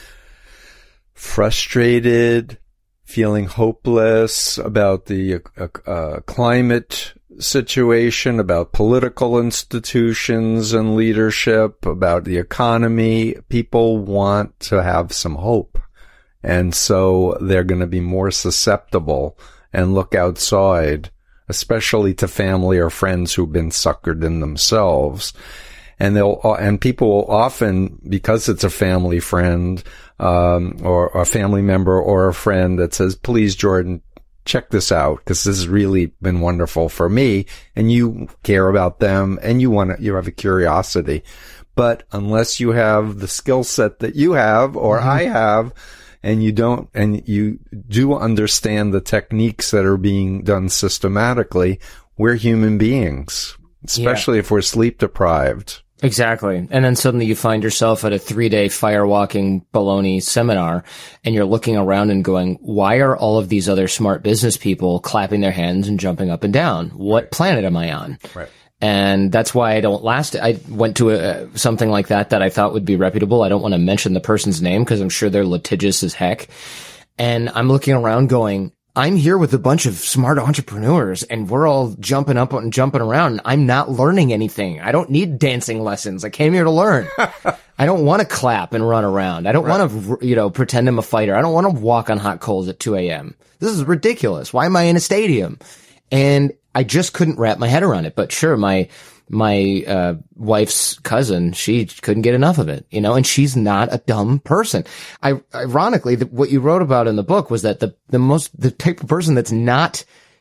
frustrated, feeling hopeless about the uh, uh, climate situation, about political institutions and leadership, about the economy. People want to have some hope. And so they're going to be more susceptible and look outside, especially to family or friends who've been suckered in themselves. And they'll, and people will often, because it's a family friend, um, or a family member or a friend that says, please, Jordan, check this out, because this has really been wonderful for me. And you care about them and you want to, you have a curiosity. But unless you have the skill set that you have or mm-hmm. I have, and you don't, and you do understand the techniques that are being done systematically, we're human beings, especially yeah. if we're sleep deprived. Exactly. And then suddenly you find yourself at a three-day firewalking baloney seminar, and you're looking around and going, why are all of these other smart business people clapping their hands and jumping up and down? What right. planet am I on? Right. And that's why I don't last. I went to a, something like that that I thought would be reputable. I don't want to mention the person's name because I'm sure they're litigious as heck. And I'm looking around going, I'm here with a bunch of smart entrepreneurs and we're all jumping up and jumping around. I'm not learning anything. I don't need dancing lessons. I came here to learn. I don't want to clap and run around. I don't right. want to, you know, pretend I'm a fighter. I don't want to walk on hot coals at two a.m. This is ridiculous. Why am I in a stadium? And I just couldn't wrap my head around it. But sure, my, my, uh, wife's cousin, she couldn't get enough of it, you know, and she's not a dumb person. I, ironically, the, what you wrote about in the book was that the, the most, the type of person that's not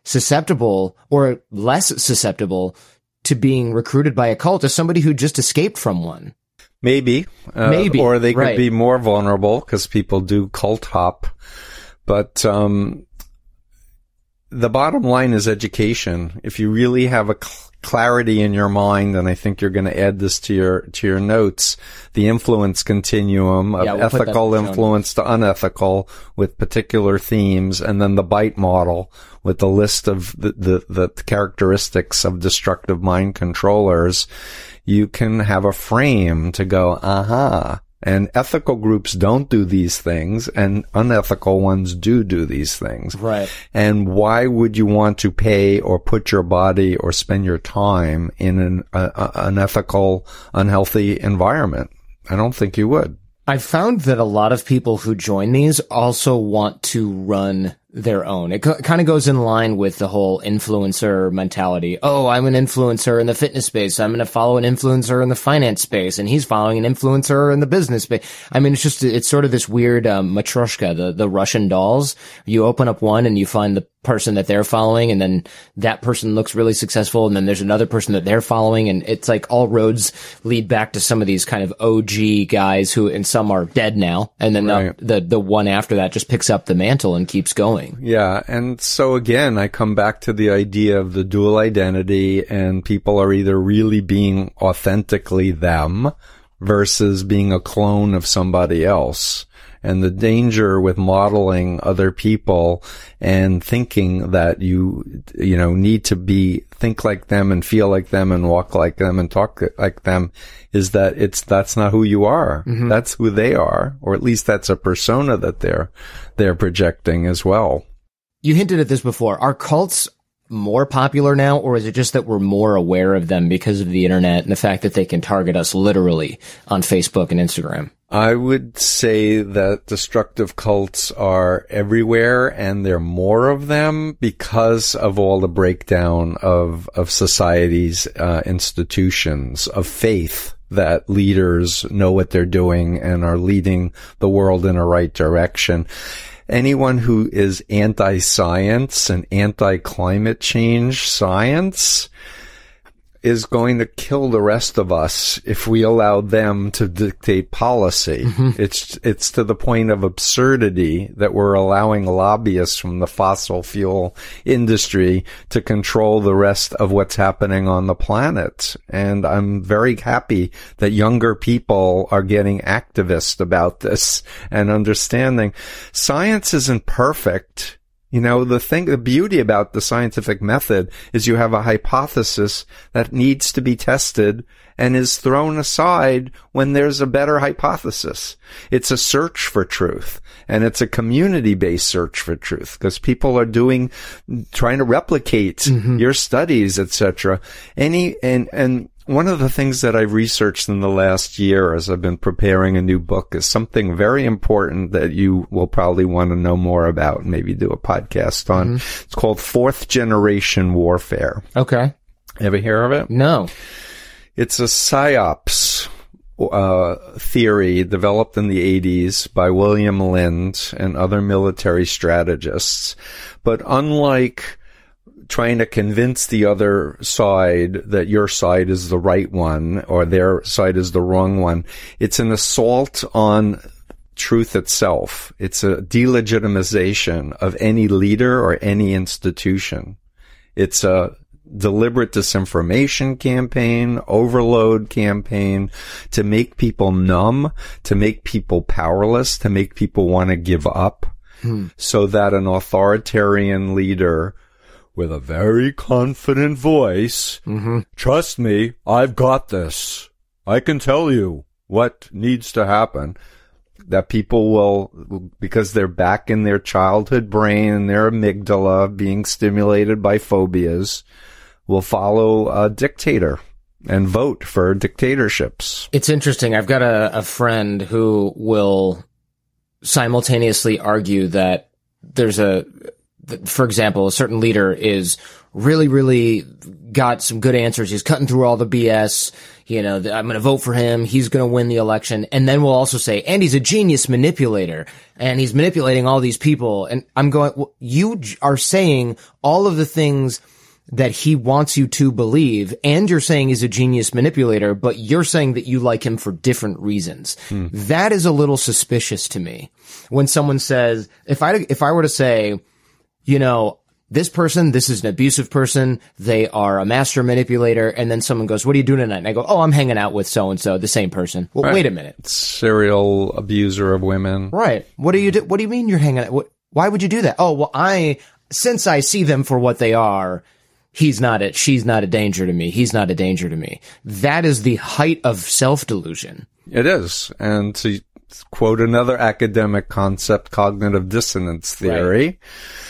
susceptible or less susceptible to being recruited by a cult as somebody who just escaped from one. Maybe. Uh, Maybe. Or they could right. be more vulnerable because people do cult hop. But um, the bottom line is education. If you really have a cl- clarity in your mind, and I think you're going to add this to your to your notes, the influence continuum of yeah, we'll ethical influence to unethical with particular themes, and then the BITE model with the list of the, the, the characteristics of destructive mind controllers, you can have a frame to go, aha. And ethical groups don't do these things, and unethical ones do do these things. Right. And why would you want to pay or put your body or spend your time in an uh, unethical, unhealthy environment? I don't think you would. I've found that a lot of people who join these also want to run their own. It co- kind of goes in line with the whole influencer mentality. Oh, I'm an influencer in the fitness space. So I'm going to follow an influencer in the finance space, and he's following an influencer in the business space. I mean, it's just, it's sort of this weird um, Matryoshka, the, the Russian dolls. You open up one and you find the person that they're following, and then that person looks really successful, and then there's another person that they're following, and it's like all roads lead back to some of these kind of O G guys who, and some are dead now, and then right. the, the the one after that just picks up the mantle and keeps going. Yeah, and so again, I come back to the idea of the dual identity, and people are either really being authentically them versus being a clone of somebody else. And the danger with modeling other people and thinking that you, you know, need to be, think like them and feel like them and walk like them and talk like them is that it's, that's not who you are. Mm-hmm. That's who they are. Or at least that's a persona that they're, they're projecting as well. You hinted at this before. Are cults more popular now, or is it just that we're more aware of them because of the internet and the fact that they can target us literally on Facebook and Instagram? I would say that destructive cults are everywhere, and there are more of them because of all the breakdown of, of society's uh, institutions, of faith that leaders know what they're doing and are leading the world in a right direction. Anyone who is anti-science and anti-climate change science is going to kill the rest of us if we allow them to dictate policy. Mm-hmm. It's, it's to the point of absurdity that we're allowing lobbyists from the fossil fuel industry to control the rest of what's happening on the planet. And I'm very happy that younger people are getting activist about this and understanding science isn't perfect. You know, the thing, the beauty about the scientific method is you have a hypothesis that needs to be tested and is thrown aside when there's a better hypothesis. It's a search for truth, and it's a community-based search for truth because people are doing, trying to replicate mm-hmm. your studies, et cetera. Any, and, and, one of the things that I've researched in the last year as I've been preparing a new book is something very important that you will probably want to know more about and maybe do a podcast on. Mm-hmm. It's called fourth generation warfare. Okay. Ever hear of it? No. It's a psyops uh theory developed in the eighties by William Lind and other military strategists. But unlike trying to convince the other side that your side is the right one or their side is the wrong one, it's an assault on truth itself. It's a delegitimization of any leader or any institution. It's a deliberate disinformation campaign, overload campaign to make people numb, to make people powerless, to make people want to give up, hmm. so that an authoritarian leader with a very confident voice, mm-hmm. trust me, I've got this. I can tell you what needs to happen. That people will, because they're back in their childhood brain and their amygdala being stimulated by phobias, will follow a dictator and vote for dictatorships. It's interesting. I've got a, a friend who will simultaneously argue that there's a, for example, a certain leader is really, really got some good answers. He's cutting through all the B S. You know, I'm going to vote for him. He's going to win the election. And then we'll also say, and he's a genius manipulator, and he's manipulating all these people. And I'm going, well, you are saying all of the things that he wants you to believe, and you're saying he's a genius manipulator, but you're saying that you like him for different reasons. Hmm. That is a little suspicious to me. When someone says, if I, if I were to say, you know, this person, this is an abusive person, they are a master manipulator, and then someone goes, what are you doing tonight? And I go, oh, I'm hanging out with so-and-so, the same person. Well, right. Wait a minute. Serial abuser of women. Right. What do you do? What do you mean you're hanging out? What, why would you do that? Oh, well, I, since I see them for what they are, he's not a, she's not a danger to me. He's not a danger to me. That is the height of self-delusion. It is. And to quote another academic concept, cognitive dissonance theory, right.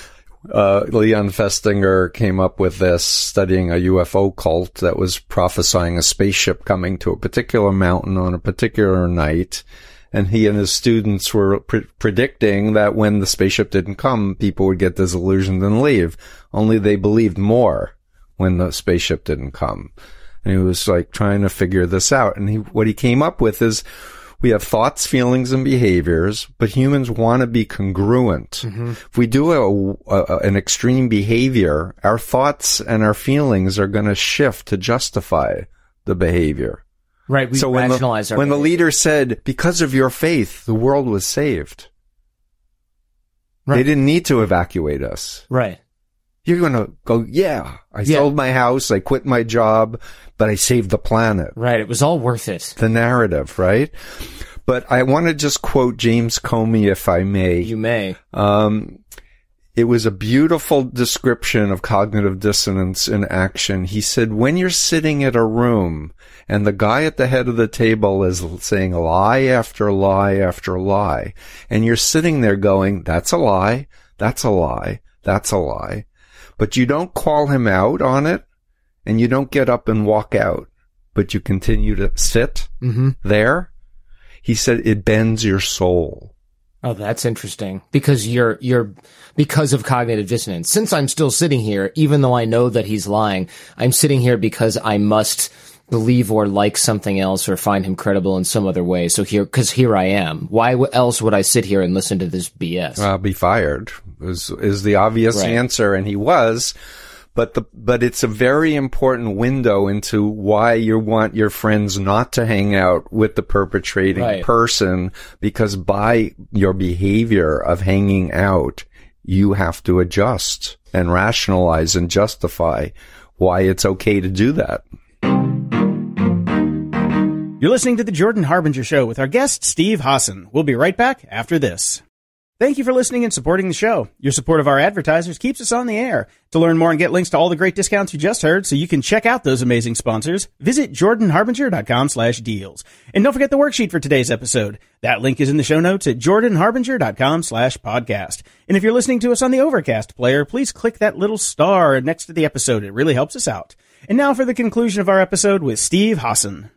Uh, Leon Festinger came up with this studying a U F O cult that was prophesying a spaceship coming to a particular mountain on a particular night. And he and his students were pre- predicting that when the spaceship didn't come, people would get disillusioned and leave. Only they believed more when the spaceship didn't come. And he was like trying to figure this out. And he, what he came up with is, we have thoughts, feelings, and behaviors, but humans want to be congruent. Mm-hmm. If we do a, a, an extreme behavior, our thoughts and our feelings are going to shift to justify the behavior. Right. We so rationalize when the, our when behavior. the leader said, because of your faith, the world was saved. Right. They didn't need to evacuate us. Right. You're going to go, yeah, I yeah. sold my house, I quit my job, but I saved the planet. Right. It was all worth it. The narrative, right? But I want to just quote James Comey, if I may. You may. Um, it was a beautiful description of cognitive dissonance in action. He said, when you're sitting at a room and the guy at the head of the table is saying lie after lie after lie, and you're sitting there going, that's a lie, that's a lie, that's a lie. But you don't call him out on it, and you don't get up and walk out, but you continue to sit mm-hmm. there. He said it bends your soul. Oh, that's interesting. Because you're, you're, because of cognitive dissonance. Since I'm still sitting here, even though I know that he's lying, I'm sitting here because I must believe or like something else or find him credible in some other way. So here, cause here I am. Why else would I sit here and listen to this B S? I'll be fired is, is the obvious right. answer. And he was, but the, but it's a very important window into why you want your friends not to hang out with the perpetrating right. person, because by your behavior of hanging out, you have to adjust and rationalize and justify why it's okay to do that. You're listening to The Jordan Harbinger Show with our guest, Steve Hassan. We'll be right back after this. Thank you for listening and supporting the show. Your support of our advertisers keeps us on the air. To learn more and get links to all the great discounts you just heard so you can check out those amazing sponsors, visit jordan harbinger dot com slash deals. And don't forget the worksheet for today's episode. That link is in the show notes at jordan harbinger dot com slash podcast. And if you're listening to us on the Overcast player, please click that little star next to the episode. It really helps us out. And now for the conclusion of our episode with Steve Hassan.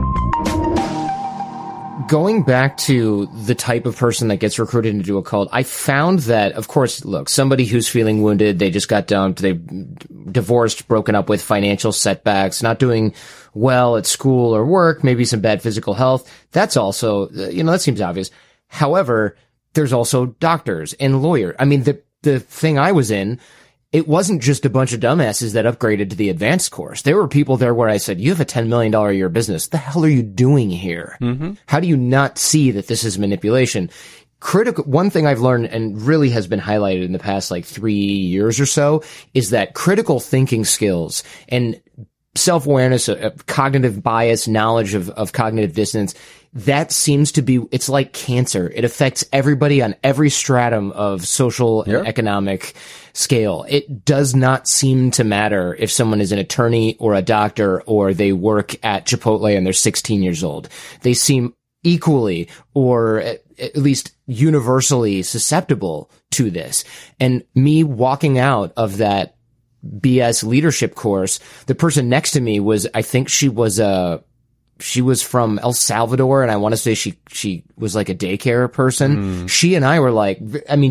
Going back to the type of person that gets recruited into a cult, I found that, of course, look, somebody who's feeling wounded, they just got dumped, they divorced, broken up with, financial setbacks, not doing well at school or work, maybe some bad physical health. That's also, you know, that seems obvious. However, there's also doctors and lawyers. I mean, the the thing I was in, it wasn't just a bunch of dumbasses that upgraded to the advanced course. There were people there where I said, you have a ten million dollars a year business. The hell are you doing here? Mm-hmm. How do you not see that this is manipulation? Critical, one thing I've learned and really has been highlighted in the past like three years or so is that critical thinking skills and self-awareness, uh, cognitive bias, knowledge of, of cognitive dissonance, that seems to be, it's like cancer. It affects everybody on every stratum of social and yep. economic scale. It does not seem to matter if someone is an attorney or a doctor or they work at Chipotle and they're sixteen years old. They seem equally or at, at least universally susceptible to this. And me walking out of that B S leadership course, the person next to me was, I think she was a, she was from El Salvador, and I want to say she, she was like a daycare person. Mm. She and I were like, I mean, she,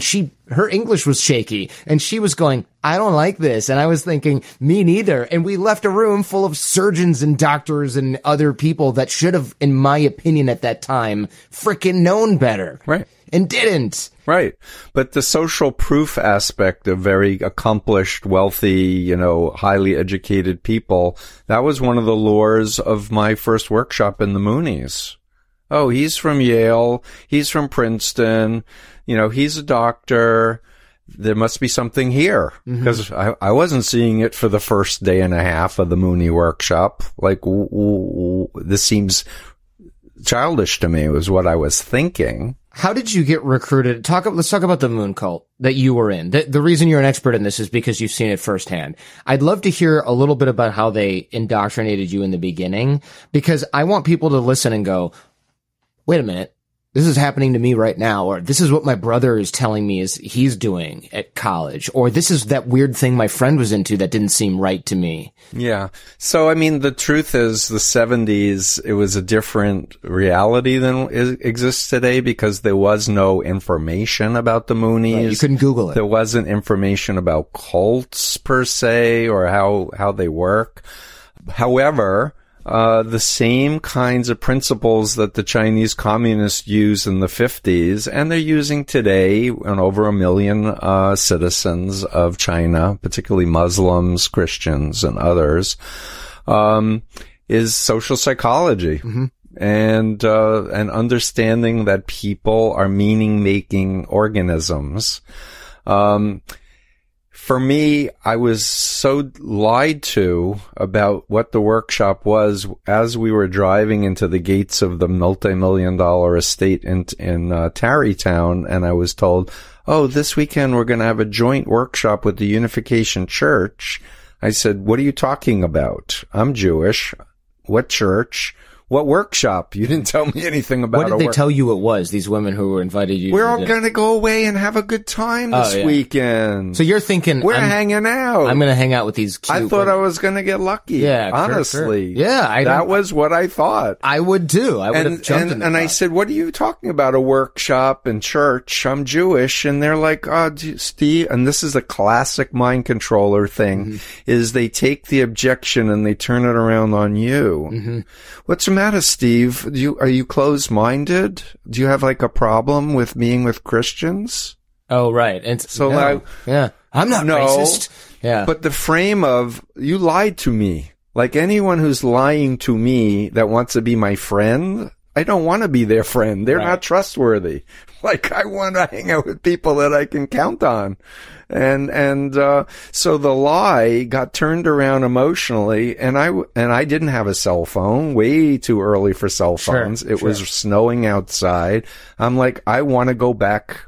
her English was shaky and she was going, I don't like this. And I was thinking, me neither. And we left a room full of surgeons and doctors and other people that should have, in my opinion at that time, frickin' known better. Right. And didn't. Right. But the social proof aspect of very accomplished, wealthy, you know, highly educated people, that was one of the lures of my first workshop in the Moonies. Oh, he's from Yale. He's from Princeton. You know, he's a doctor. There must be something here. Because mm-hmm. I, I wasn't seeing it for the first day and a half of the Mooney workshop. Like, w- w- w- this seems childish to me, was what I was thinking. How did you get recruited? Talk. Let's talk about the Moon Cult that you were in. The, the reason you're an expert in this is because you've seen it firsthand. I'd love to hear a little bit about how they indoctrinated you in the beginning, because I want people to listen and go, wait a minute, this is happening to me right now, or this is what my brother is telling me is he's doing at college, or this is that weird thing my friend was into that didn't seem right to me. Yeah. So, I mean, the truth is the seventies, it was a different reality than is, exists today, because there was no information about the Moonies. Right, you couldn't Google it. There wasn't information about cults per se, or how, how they work. However, Uh, the same kinds of principles that the Chinese communists used in the fifties, and they're using today on over a million uh, citizens of China, particularly Muslims, Christians, and others, um, is social psychology. Mm-hmm. And, uh, and understanding that people are meaning-making organisms. Um, For me, I was so lied to about what the workshop was as we were driving into the gates of the multi-million dollar estate in, in uh, Tarrytown, and I was told, oh, this weekend we're going to have a joint workshop with the Unification Church. I said, what are you talking about? I'm Jewish. What church? What workshop? You didn't tell me anything about it. What did a they work- tell you it was, these women who were invited you? We're to all dinner? going to go away and have a good time this oh, yeah. weekend. So you're thinking, we're I'm, hanging out. I'm going to hang out with these cute I thought women. I was going to get lucky. Yeah, honestly. sure, sure. Yeah, I that was what I thought. I would too. I would and have jumped and, in the and I box. said, what are you talking about? A workshop and church? I'm Jewish. And they're like, oh, Steve, and this is a classic mind controller thing, mm-hmm. is they take the objection and they turn it around on you. Mm-hmm. What's the matter, Steve? Do you, are you closed-minded? Do you have like a problem with being with Christians? Oh, right. And so, no, like, yeah, I'm not no, racist. Yeah, but the frame of you lied to me. Like anyone who's lying to me that wants to be my friend, I don't want to be their friend. They're right. not trustworthy. Like I want to hang out with people that I can count on. And, and, uh, so the lie got turned around emotionally, and I, and I didn't have a cell phone, way too early for cell phones. Sure, it sure. was snowing outside. I'm like, I want to go back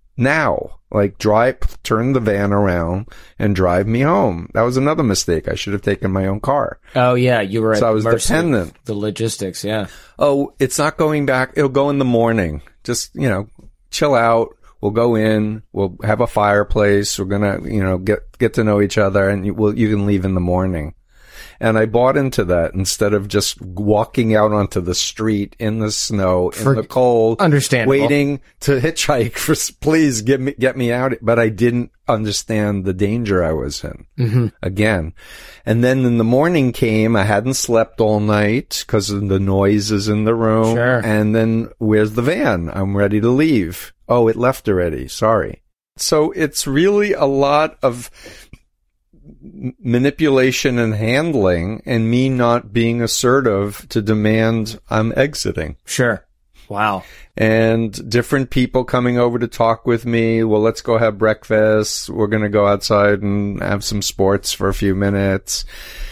now. Like drive, turn the van around and drive me home. That was another mistake. I should have taken my own car. Oh yeah, you were at so I was mercy of dependent. The logistics, yeah. Oh, it's not going back. It'll go in the morning. Just, you know, chill out. We'll go in. We'll have a fireplace. We're gonna, you know, get get to know each other, and you, we'll, you can leave in the morning. And I bought into that instead of just walking out onto the street in the snow, For, in the cold, understandable. waiting to hitchhike for, please get me, get me out. But I didn't understand the danger I was in mm-hmm. again. And then in the morning came, I hadn't slept all night because of the noises in the room. Sure. And then where's the van? I'm ready to leave. Oh, it left already. Sorry. So it's really a lot of manipulation and handling, and me not being assertive to demand I'm exiting. Sure. Wow. And different people coming over to talk with me. Well, let's go have breakfast. We're going to go outside and have some sports for a few minutes.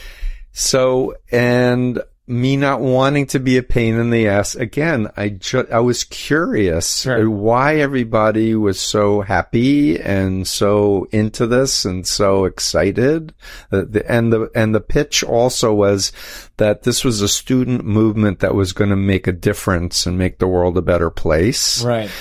So, and me not wanting to be a pain in the ass. Again, I ju- I was curious Sure. why everybody was so happy and so into this and so excited. Uh, the, and the and the pitch also was that this was a student movement that was going to make a difference and make the world a better place. Right.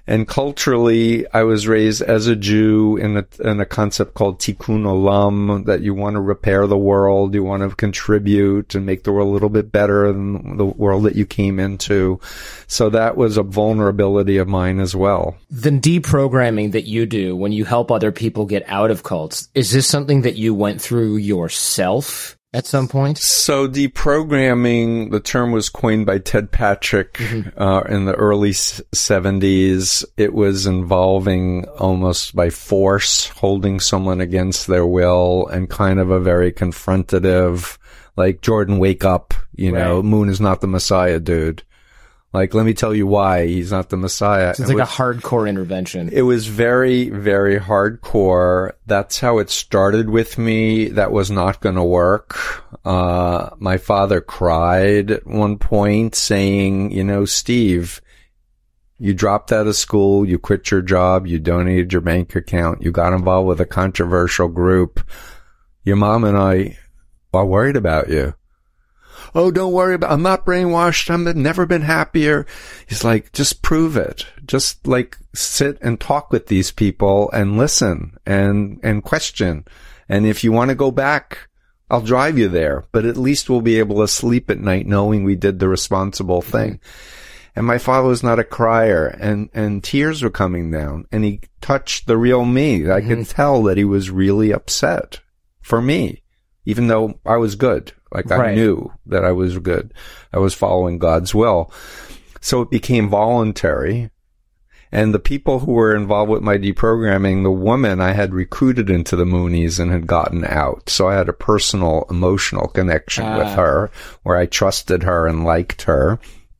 And culturally, I was raised as a Jew in a, in a concept called tikkun olam, that you want to repair the world, you want to contribute and make the world a little bit better than the world that you came into. So that was a vulnerability of mine as well. The deprogramming that you do when you help other people get out of cults, is this something that you went through yourself at some point? So deprogramming, the term was coined by Ted Patrick mm-hmm. uh, in the early seventies. It was involving almost by force, holding someone against their will, and kind of a very confrontative, like, Jordan, wake up, you know, right. Moon is not the Messiah, dude. Like, let me tell you why he's not the Messiah. So it's like was, a hardcore intervention. It was very, very hardcore. That's how it started with me. That was not going to work. Uh, my father cried at one point saying, you know, Steve, you dropped out of school, you quit your job, you donated your bank account, you got involved with a controversial group. Your mom and I are worried about you. Oh, don't worry about, I'm not brainwashed. I've never been happier. He's like, just prove it. Just like sit and talk with these people and listen and, and question. And if you want to go back, I'll drive you there, but at least we'll be able to sleep at night knowing we did the responsible thing. And my father was not a crier, and, and tears were coming down, and he touched the real me. I mm-hmm. could tell that he was really upset for me, even though I was good. Like, right. I knew that I was good. I was following God's will. So it became voluntary. And the people who were involved with my deprogramming, the woman I had recruited into the Moonies and had gotten out. So I had a personal, emotional connection uh. with her, where I trusted her and liked her.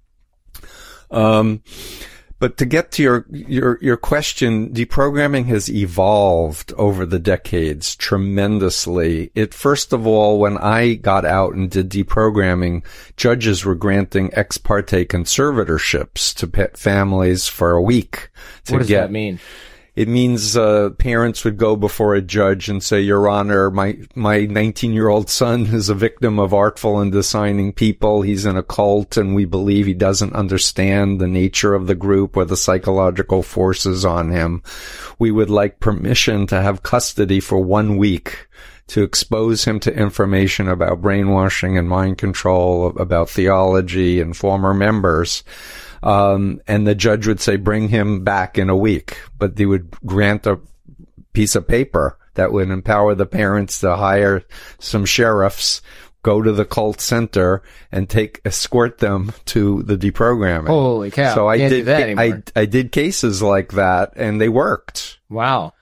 Um, But to get to your, your, your question, deprogramming has evolved over the decades tremendously. It, first of all, when I got out and did deprogramming, judges were granting ex parte conservatorships to pet families for a week. To what does get, that mean? It means uh parents would go before a judge and say, Your Honor, my my nineteen-year-old son is a victim of artful and designing people. He's in a cult, and we believe he doesn't understand the nature of the group or the psychological forces on him. We would like permission to have custody for one week to expose him to information about brainwashing and mind control, about theology and former members. Um, and the judge would say, bring him back in a week, but they would grant a piece of paper that would empower the parents to hire some sheriffs, go to the cult center, and take, escort them to the deprogramming. Holy cow. So I Can't did, do that anymore. I, I did cases like that, and they worked. Wow.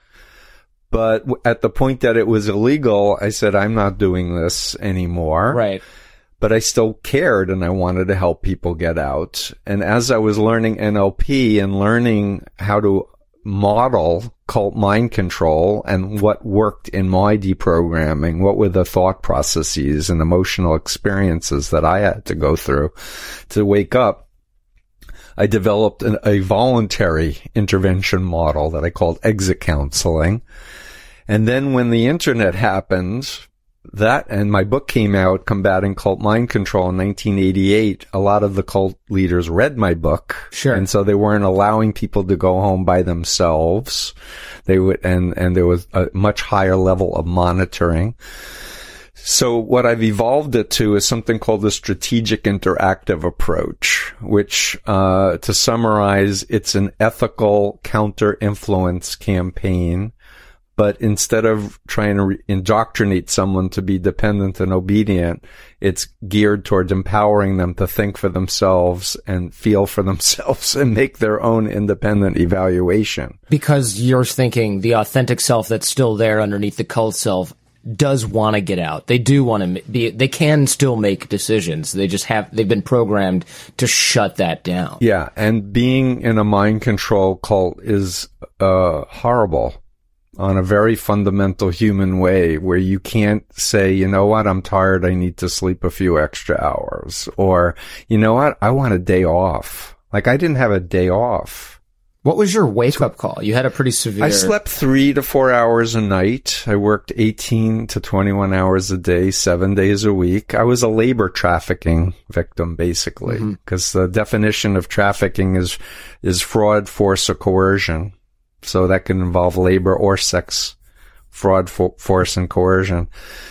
But at the point that it was illegal, I said, I'm not doing this anymore. Right. But I still cared, and I wanted to help people get out. And as I was learning N L P and learning how to model cult mind control and what worked in my deprogramming, what were the thought processes and emotional experiences that I had to go through to wake up, I developed an, a voluntary intervention model that I called exit counseling. And then when the internet happened, that and my book came out, Combating Cult Mind Control, in nineteen eighty-eight. A lot of the cult leaders read my book. Sure. And so they weren't allowing people to go home by themselves. They would, and, and there was a much higher level of monitoring. So what I've evolved it to is something called the strategic interactive approach, which, uh, to summarize, it's an ethical counter-influence campaign. But instead of trying to re- indoctrinate someone to be dependent and obedient, it's geared towards empowering them to think for themselves and feel for themselves and make their own independent evaluation. Because you're thinking the authentic self that's still there underneath the cult self does want to get out. They do want to be, they can still make decisions. They just have, they've been programmed to shut that down. Yeah. And being in a mind control cult is, uh, horrible. On a very fundamental human way, where you can't say, you know what, I'm tired, I need to sleep a few extra hours. Or, you know what, I want a day off. Like, I didn't have a day off. What was your wake-up call? You had a pretty severe... I slept three to four hours a night. I worked eighteen to twenty-one hours a day, seven days a week. I was a labor trafficking victim, basically, because mm-hmm. the definition of trafficking is is fraud, force, or coercion. So that can involve labor or sex, fraud, for, force, and coercion.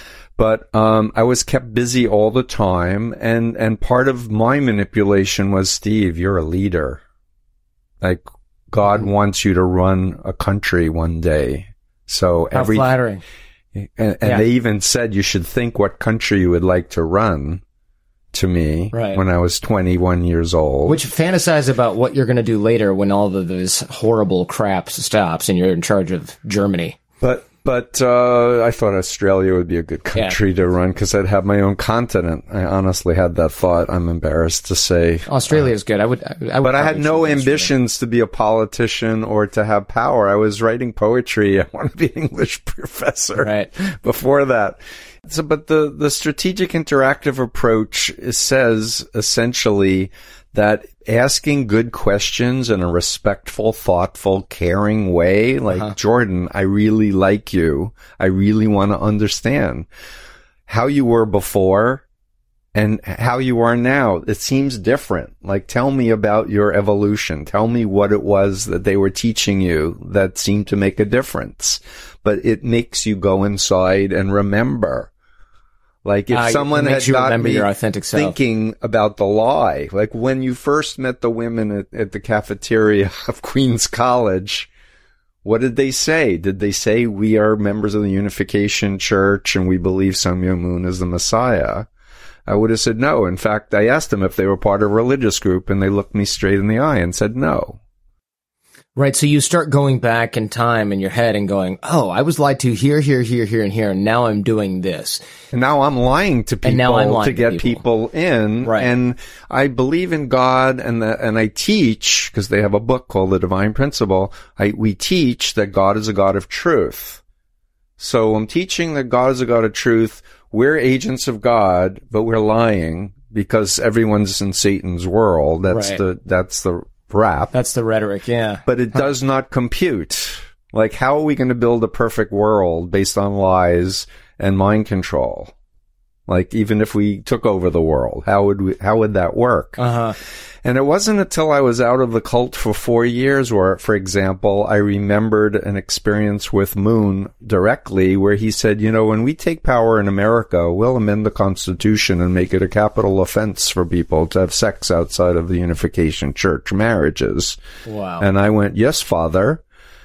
But um I was kept busy all the time, and and part of my manipulation was, Steve, you're a leader. Like, God wants you to run a country one day. So How every flattering. And, and yeah. they even said you should think what country you would like to run to me right. when I was twenty-one years old. Which fantasize about what you're going to do later when all of this horrible crap stops and you're in charge of Germany. But But uh I thought Australia would be a good country yeah. to run because I'd have my own continent. I honestly had that thought. I'm embarrassed to say. Australia is uh, good. I would, I would But I had no ambitions to be a politician or to have power. I was writing poetry. I wanted to be an English professor right. before that. So, but the, the strategic interactive approach says essentially that asking good questions in a respectful, thoughtful, caring way, like, uh-huh. Jordan, I really like you. I really want to understand how you were before and how you are now. It seems different. Like, tell me about your evolution. Tell me what it was that they were teaching you that seemed to make a difference. But it makes you go inside and remember. Like, if uh, had someone had got me your authentic self. thinking about the lie, like when you first met the women at, at the cafeteria of Queens College, what did they say? Did they say, we are members of the Unification Church and we believe Sun Myung Moon is the Messiah? I would have said no. In fact, I asked them if they were part of a religious group, and they looked me straight in the eye and said no. Right, so you start going back in time in your head and going, oh, I was lied to here, here, here, here, and here, and now I'm doing this. And now I'm lying to people and now I'm lying to get to people. people in. Right. And I believe in God, and the, and I teach, because they have a book called The Divine Principle, I, we teach that God is a God of truth. So I'm teaching that God is a God of truth. We're agents of God, but we're lying because everyone's in Satan's world. That's right. the, that's the rap. That's the rhetoric, yeah. But it does not compute. Like, how are we going to build a perfect world based on lies and mind control? Like, even if we took over the world, how would we, how would that work? Uh-huh. And it wasn't until I was out of the cult for four years where, for example, I remembered an experience with Moon directly where he said, you know, when we take power in America, we'll amend the Constitution and make it a capital offense for people to have sex outside of the Unification Church marriages. Wow. And I went, yes, Father.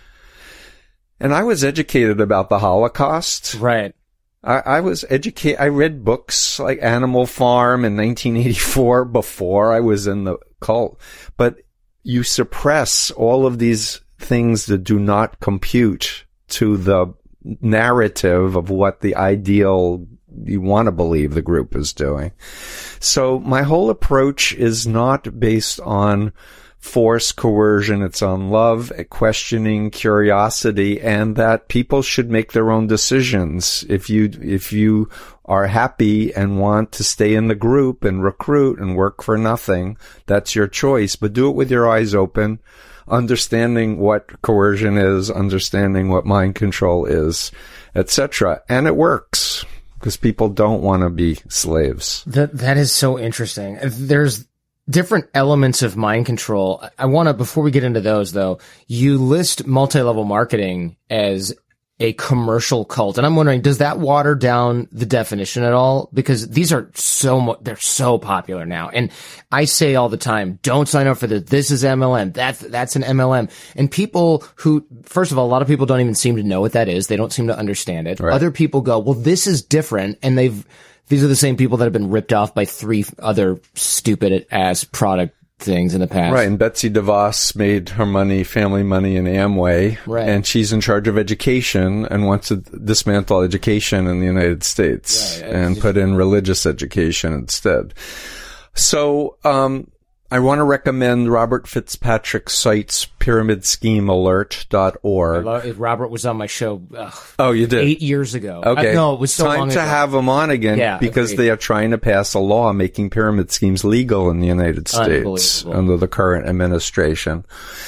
And I was educated about the Holocaust. Right. I, I was educated. I read books like Animal Farm in nineteen eighty-four before I was in the cult. But you suppress all of these things that do not compute to the narrative of what the ideal you want to believe the group is doing. So my whole approach is not based on force, coercion. It's on love, questioning, curiosity, and that people should make their own decisions. If you, if you are happy and want to stay in the group and recruit and work for nothing, that's your choice, but do it with your eyes open, understanding what coercion is, understanding what mind control is, et cetera. And it works because people don't want to be slaves. That, that is so interesting. There's different elements of mind control. I want to, before we get into those though, you list multi-level marketing as a commercial cult. And I'm wondering, does that water down the definition at all? Because these are so, mo- they're so popular now. And I say all the time, don't sign up for this. This is M L M. That's, that's an M L M. And people who, first of all, a lot of people don't even seem to know what that is. They don't seem to understand it. Right. Other people go, well, this is different. And they've, these are the same people that have been ripped off by three other stupid ass product things in the past. Right, and Betsy DeVos made her money, family money in Amway, right. And she's in charge of education and wants to dismantle education in the United States, right. and put in religious education instead. So, um, I want to recommend Robert Fitzpatrick's site's pyramid scheme alert dot org. Robert was on my show. Ugh, oh, you did? Eight years ago. Okay. I, no, it was so Time long to ago. have him on again Yeah, because agreed. they are trying to pass a law making pyramid schemes legal in the United States under the current administration.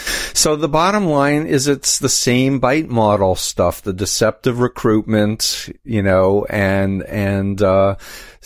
So the bottom line is it's the same bite model stuff, the deceptive recruitment, you know, and, and, uh,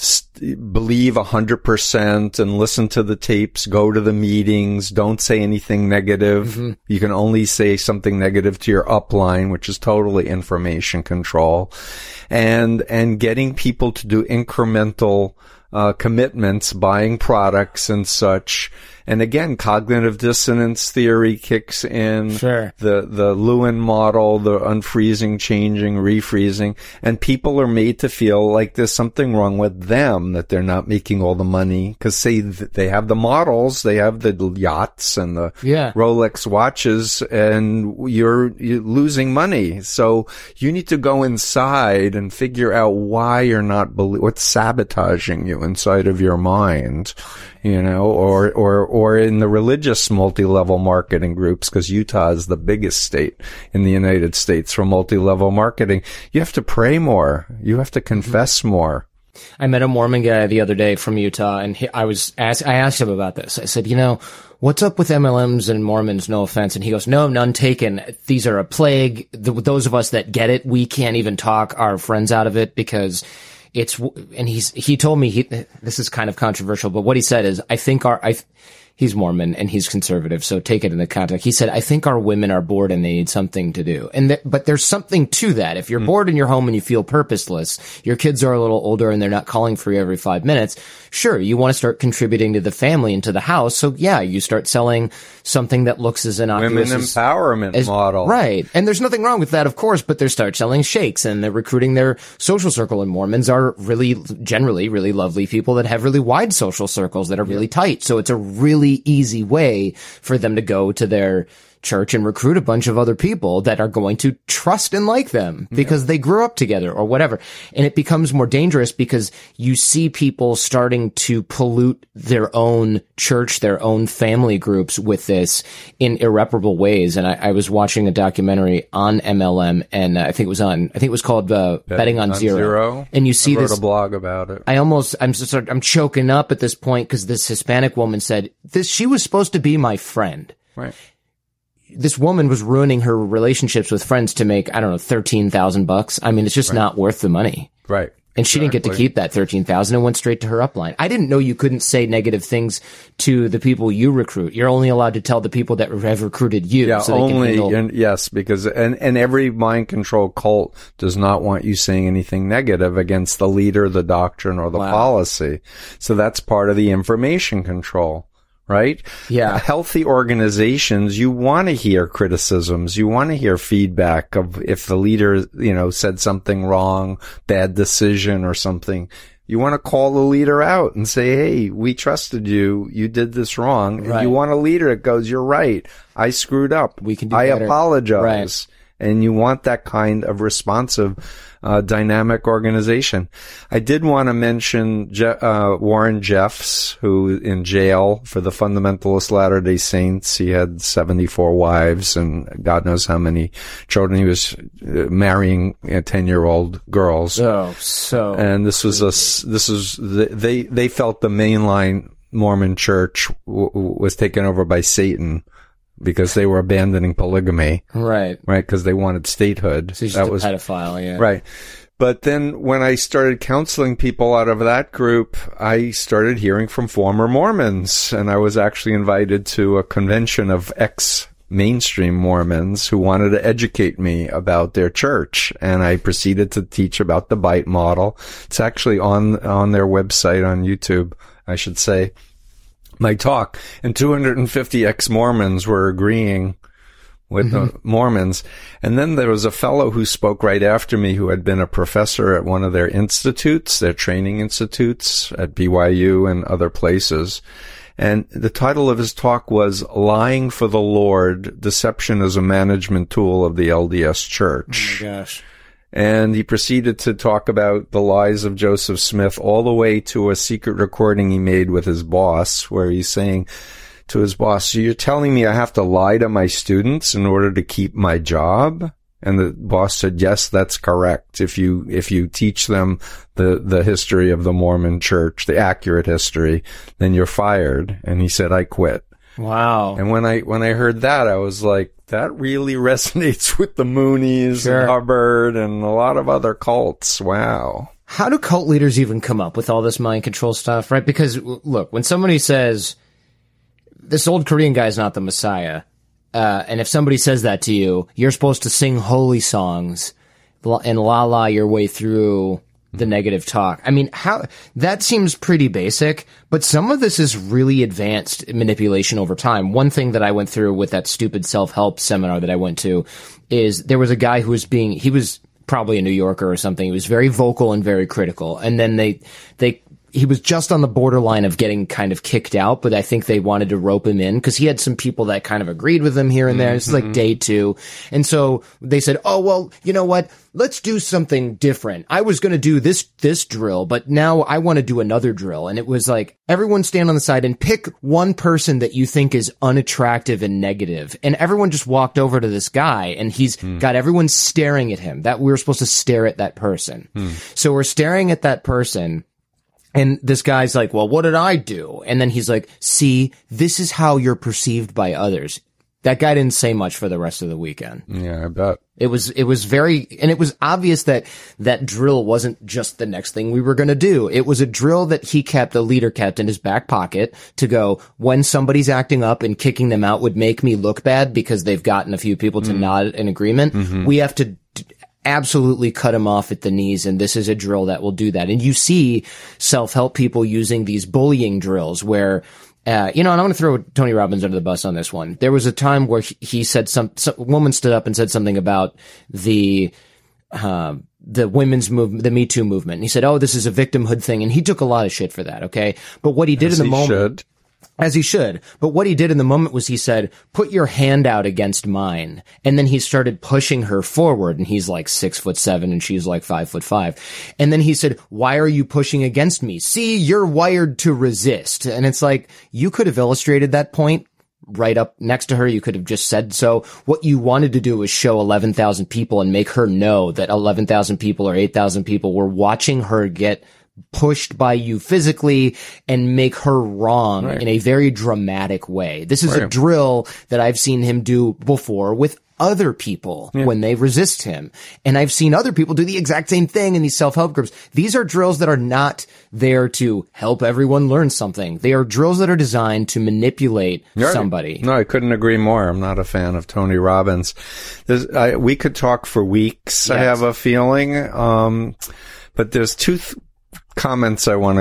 st- believe a hundred percent and listen to the tapes, go to the meetings, don't say anything negative. Mm-hmm. You can only say something negative to your upline, which is totally information control, and, and getting people to do incremental, uh, commitments, buying products and such. And again, cognitive dissonance theory kicks in. Sure. The, the Lewin model, the unfreezing, changing, refreezing. And people are made to feel like there's something wrong with them, that they're not making all the money. Cause say they have the models, they have the yachts and the yeah. Rolex watches, and you're, you're losing money. So you need to go inside and figure out why you're not, belie- what's sabotaging you inside of your mind. You know, or, or, or in the religious multi-level marketing groups, because Utah is the biggest state in the United States for multi-level marketing. You have to pray more. You have to confess more. I met a Mormon guy the other day from Utah, and he, I was asked, I asked him about this. I said, you know, what's up with M L Ms and Mormons? No offense. And he goes, no, none taken. These are a plague. The, those of us that get it, we can't even talk our friends out of it because it's, and he's, he told me, he, this is kind of controversial, but what he said is, I think our, I, he's Mormon and he's conservative, so take it in the context. He said, I think our women are bored and they need something to do. And th- but there's something to that. If you're mm. bored in your home and you feel purposeless, your kids are a little older and they're not calling for you every five minutes. Sure, you want to start contributing to the family and to the house. So yeah, you start selling something that looks as innocuous Women as, empowerment as, model. Right. And there's nothing wrong with that, of course, but they start selling shakes and they're recruiting their social circle. And Mormons are really, generally really lovely people that have really wide social circles that are really tight. So it's a really easy way for them to go to their church and recruit a bunch of other people that are going to trust and like them because yeah. they grew up together or whatever. And it becomes more dangerous because you see people starting to pollute their own church, their own family groups with this in irreparable ways. And I, I was watching a documentary on M L M, and uh, I think it was on, I think it was called uh, Betting, Betting on, on Zero. Zero. And you see I wrote this. a blog about it. I almost, I'm just, I'm choking up at this point because this Hispanic woman said this, she was supposed to be my friend. Right. This woman was ruining her relationships with friends to make, I don't know, thirteen thousand bucks. I mean, it's just right. not worth the money. Right. And she exactly. didn't get to keep that thirteen thousand and went straight to her upline. I didn't know you couldn't say negative things to the people you recruit. You're only allowed to tell the people that have recruited you. Yeah, so they only, can handle- and, yes, because, and, and every mind control cult does not want you saying anything negative against the leader, the doctrine, or the wow. policy. So that's part of the information control. Right? Yeah. Healthy organizations, you want to hear criticisms. You want to hear feedback of if the leader, you know, said something wrong, bad decision or something. You want to call the leader out and say, hey, we trusted you. You did this wrong. Right. And you want a leader that goes, you're right. I screwed up. We can do I better. apologize. Right. And you want that kind of responsive, uh, dynamic organization. I did want to mention, Je- uh, Warren Jeffs, who in jail for the Fundamentalist Latter-day Saints. He had seventy-four wives and God knows how many children. He was uh, marrying ten-year-old girls. Oh, so. And this was a, this was, they, they felt the mainline Mormon church w- was taken over by Satan. Because they were abandoning polygamy. Right. Right, because they wanted statehood. So he's that just a was pedophile, yeah. Right. But then when I started counseling people out of that group, I started hearing from former Mormons. And I was actually invited to a convention of ex-mainstream Mormons who wanted to educate me about their church. And I proceeded to teach about the bite model. It's actually on, on their website on YouTube, I should say. My talk, and two hundred fifty ex-Mormons were agreeing with mm-hmm. the Mormons. And then there was a fellow who spoke right after me who had been a professor at one of their institutes, their training institutes at B Y U and other places. And the title of his talk was Lying for the Lord, Deception as a Management Tool of the L D S Church. Oh my gosh. And he proceeded to talk about the lies of Joseph Smith all the way to a secret recording he made with his boss where he's saying, to his boss, so you're telling me I have to lie to my students in order to keep my job? And the boss said, yes, that's correct. If you, if you teach them the, the history of the Mormon church, the accurate history, then you're fired. And he said, I quit. Wow. And when I, when I heard that, I was like, that really resonates with the Moonies Sure. and Hubbard and a lot of other cults. Wow. How do cult leaders even come up with all this mind control stuff, right? Because, look, when somebody says, this old Korean guy's not the Messiah, uh, and if somebody says that to you, you're supposed to sing holy songs and la-la your way through the negative talk. I mean, how that seems pretty basic, but some of this is really advanced manipulation over time. One thing that I went through with that stupid self-help seminar that I went to is there was a guy who was being, he was probably a New Yorker or something. He was very vocal and very critical. And then they, they, he was just on the borderline of getting kind of kicked out, but I think they wanted to rope him in because he had some people that kind of agreed with him here and there. Mm-hmm. It's like day two. And so they said, oh, well, you know what? Let's do something different. I was going to do this, this drill, but now I want to do another drill. And it was like, everyone stand on the side and pick one person that you think is unattractive and negative. And everyone just walked over to this guy and he's mm. got everyone staring at him. That we were supposed to stare at that person. Mm. So we're staring at that person. And this guy's like, well, what did I do? And then he's like, see, this is how you're perceived by others. That guy didn't say much for the rest of the weekend. Yeah, I bet. It was, it was very, and it was obvious that that drill wasn't just the next thing we were going to do. It was a drill that he kept, the leader kept in his back pocket to go, when somebody's acting up and kicking them out would make me look bad because they've gotten a few people to mm. nod in agreement. Mm-hmm. We have to d- absolutely cut him off at the knees, and this is a drill that will do that. And you see self-help people using these bullying drills where, Uh, you know, and I'm going to throw Tony Robbins under the bus on this one. There was a time where he, he said some, some woman stood up and said something about the, uh, the women's movement, the Me Too movement. And he said, oh, this is a victimhood thing. And he took a lot of shit for that. Okay. But what he did As in the he moment. Should. As he should. But what he did in the moment was he said, put your hand out against mine. And then he started pushing her forward. And he's like six foot seven and she's like five foot five. And then he said, why are you pushing against me? See, you're wired to resist. And it's like, you could have illustrated that point right up next to her. You could have just said so. What you wanted to do was show eleven thousand people and make her know that eleven thousand people or eight thousand people were watching her get pushed by you physically and make her wrong right. in a very dramatic way. This is right. a drill that I've seen him do before with other people yeah. when they resist him. And I've seen other people do the exact same thing in these self-help groups. These are drills that are not there to help everyone learn something. They are drills that are designed to manipulate right. somebody. No, I couldn't agree more. I'm not a fan of Tony Robbins. I, we could talk for weeks, yes. I have a feeling. Um, but there's two th- comments I want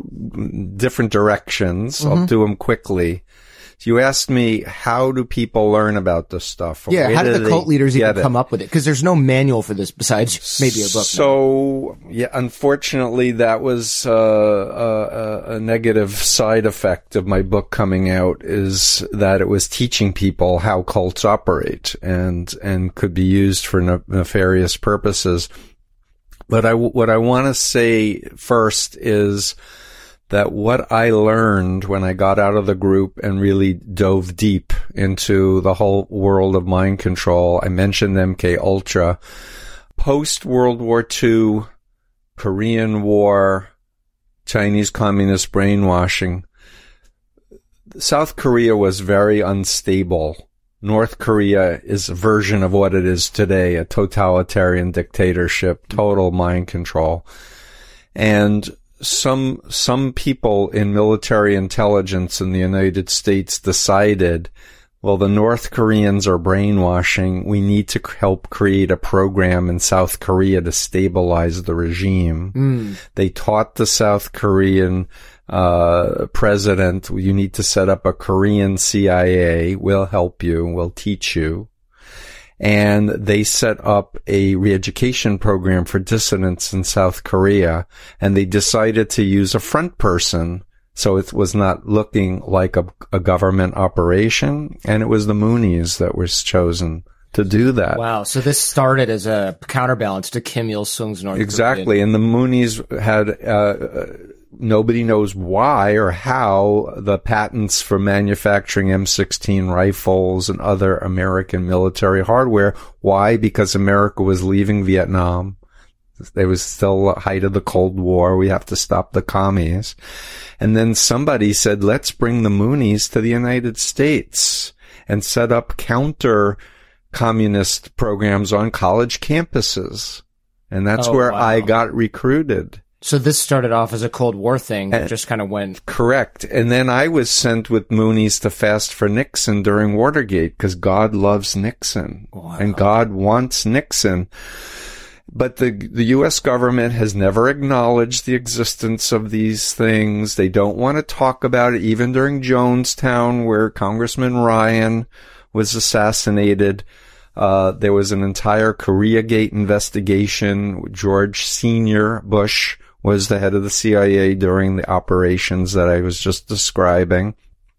to, different directions. Mm-hmm. I'll do them quickly. You asked me, how do people learn about this stuff? Yeah, Where how do the cult leaders even come up with it? Because there's no manual for this besides maybe a book. So, now. yeah, unfortunately, that was uh, a, a negative side effect of my book coming out, is that it was teaching people how cults operate and and could be used for ne- nefarious purposes. But I, what I want to say first is that what I learned when I got out of the group and really dove deep into the whole world of mind control, I mentioned M K Ultra, post-World War Two, Korean War, Chinese communist brainwashing, South Korea was very unstable. North Korea is a version of what it is today, a totalitarian dictatorship, total mind control. And some, some people in military intelligence in the United States decided, well, the North Koreans are brainwashing. We need to help create a program in South Korea to stabilize the regime. Mm. They taught the South Korean uh president, you need to set up a Korean C I A. We'll help you. We'll teach you. And they set up a re-education program for dissidents in South Korea. And they decided to use a front person, so it was not looking like a, a government operation. And it was the Moonies that was chosen to do that. Wow. So this started as a counterbalance to Kim Il-sung's North Korea. Exactly. And the Moonies had uh nobody knows why or how the patents for manufacturing M sixteen rifles and other American military hardware. Why? Because America was leaving Vietnam. There was still a height of the Cold War. We have to stop the commies. And then somebody said, let's bring the Moonies to the United States and set up counter communist programs on college campuses. And that's oh, where wow. I got recruited. So this started off as a Cold War thing that and, just kind of went... Correct. And then I was sent with Moonies to fast for Nixon during Watergate because God loves Nixon. Wow. And God wants Nixon. But the the U S government has never acknowledged the existence of these things. They don't want to talk about it, even during Jonestown, where Congressman Ryan was assassinated. Uh, there was an entire Koreagate investigation. George Senior Bush was the head of the C I A during the operations that I was just describing.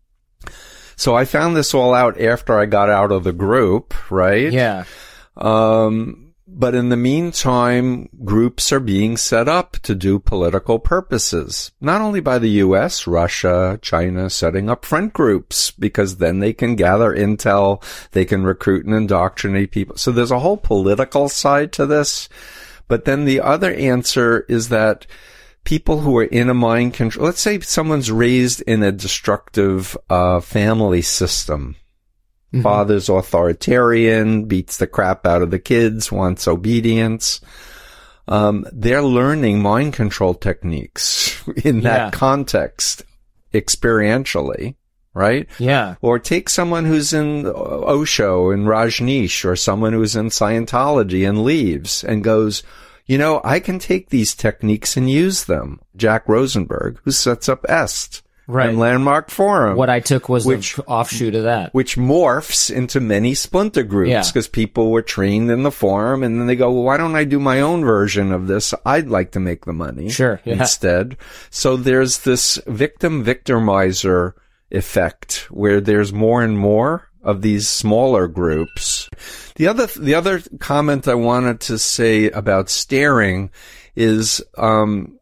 So I found this all out after I got out of the group, right? Yeah. Um, but in the meantime, groups are being set up to do political purposes. Not only by the U S, Russia, China, setting up front groups, because then they can gather intel, they can recruit and indoctrinate people. So there's a whole political side to this. But then the other answer is that people who are in a mind control, let's say someone's raised in a destructive uh family system. Mm-hmm. Father's authoritarian, beats the crap out of the kids, wants obedience. Um, they're learning mind control techniques in that yeah. context experientially, right? Yeah. Or take someone who's in Osho and Rajneesh, or someone who's in Scientology and leaves and goes, you know, I can take these techniques and use them. Jack Rosenberg, who sets up EST. Right. And Landmark Forum. What I took was which, the offshoot of that. Which morphs into many splinter groups because yeah. people were trained in the forum, and then they go, well, why don't I do my own version of this? I'd like to make the money sure, yeah. instead. So there's this victim-victimizer effect where there's more and more of these smaller groups. The other, the other comment I wanted to say about staring is, um,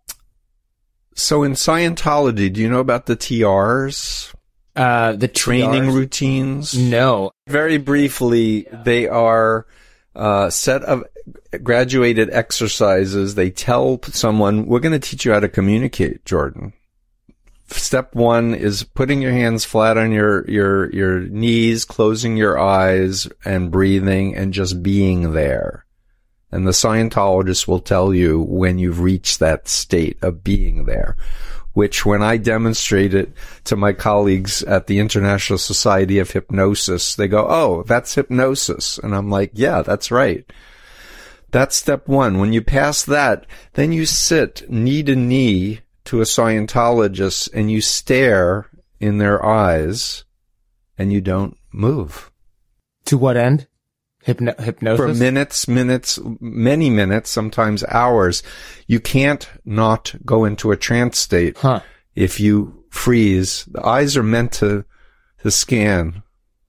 so in Scientology, do you know about the T Rs? Uh, the training T Rs? routines? No. Very briefly, yeah. they are a set of graduated exercises. They tell someone, we're going to teach you how to communicate, Jordan. Step one is putting your hands flat on your, your, your knees, closing your eyes and breathing and just being there. And the Scientologist will tell you when you've reached that state of being there, which when I demonstrate it to my colleagues at the International Society of Hypnosis, they go, oh, that's hypnosis. And I'm like, yeah, that's right. That's step one. When you pass that, then you sit knee to knee to a Scientologist and you stare in their eyes and you don't move. To what end? Hypno- hypnosis? For minutes, minutes, many minutes, sometimes hours. You can't not go into a trance state huh. if you freeze. The eyes are meant to, to scan.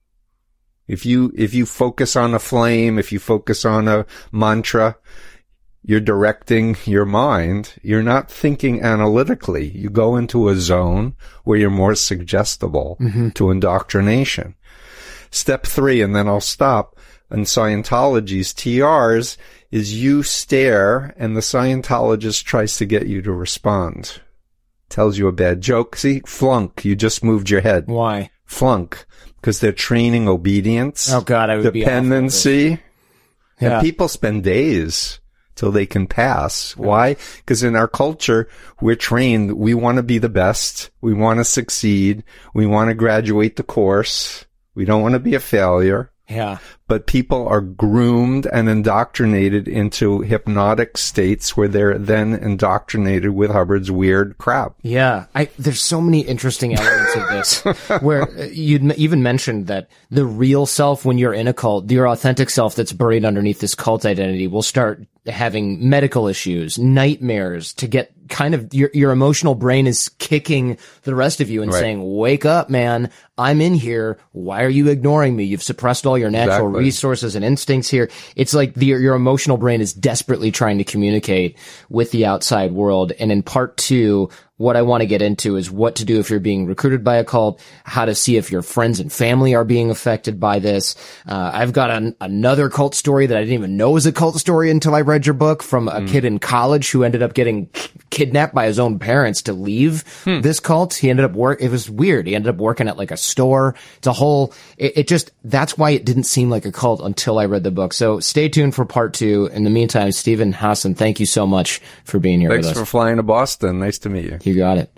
If you, if you focus on a flame, if you focus on a mantra, you're directing your mind. You're not thinking analytically. You go into a zone where you're more suggestible mm-hmm. to indoctrination. Step three, and then I'll stop. In Scientology's T Rs is you stare and the Scientologist tries to get you to respond. Tells you a bad joke. See, flunk. You just moved your head. Why? Flunk. Because they're training obedience. Oh God, I would dependency. be yeah. And people spend days till they can pass. Yeah. Why? Because in our culture, we're trained. We want to be the best. We want to succeed. We want to graduate the course. We don't want to be a failure. Yeah. But people are groomed and indoctrinated into hypnotic states where they're then indoctrinated with Hubbard's weird crap. Yeah. I, there's so many interesting elements of this where you even mentioned that the real self, when you're in a cult, your authentic self that's buried underneath this cult identity will start having medical issues, nightmares, to get kind of your, your emotional brain is kicking the rest of you and right. saying, wake up, man. I'm in here. Why are you ignoring me? You've suppressed all your natural exactly. resources and instincts here. It's like the, your emotional brain is desperately trying to communicate with the outside world. And in part two, what I want to get into is what to do if you're being recruited by a cult, how to see if your friends and family are being affected by this. Uh, I've got an, another cult story that I didn't even know was a cult story until I read your book, from a mm. kid in college who ended up getting kidnapped by his own parents to leave hmm. this cult. He ended up work. It was weird. He ended up working at like a store. It's a whole, it, it just, that's why it didn't seem like a cult until I read the book. So stay tuned for part two. In the meantime, Stephen Hassan, thank you so much for being here Thanks with us. Thanks for flying to Boston. Nice to meet you. You got it.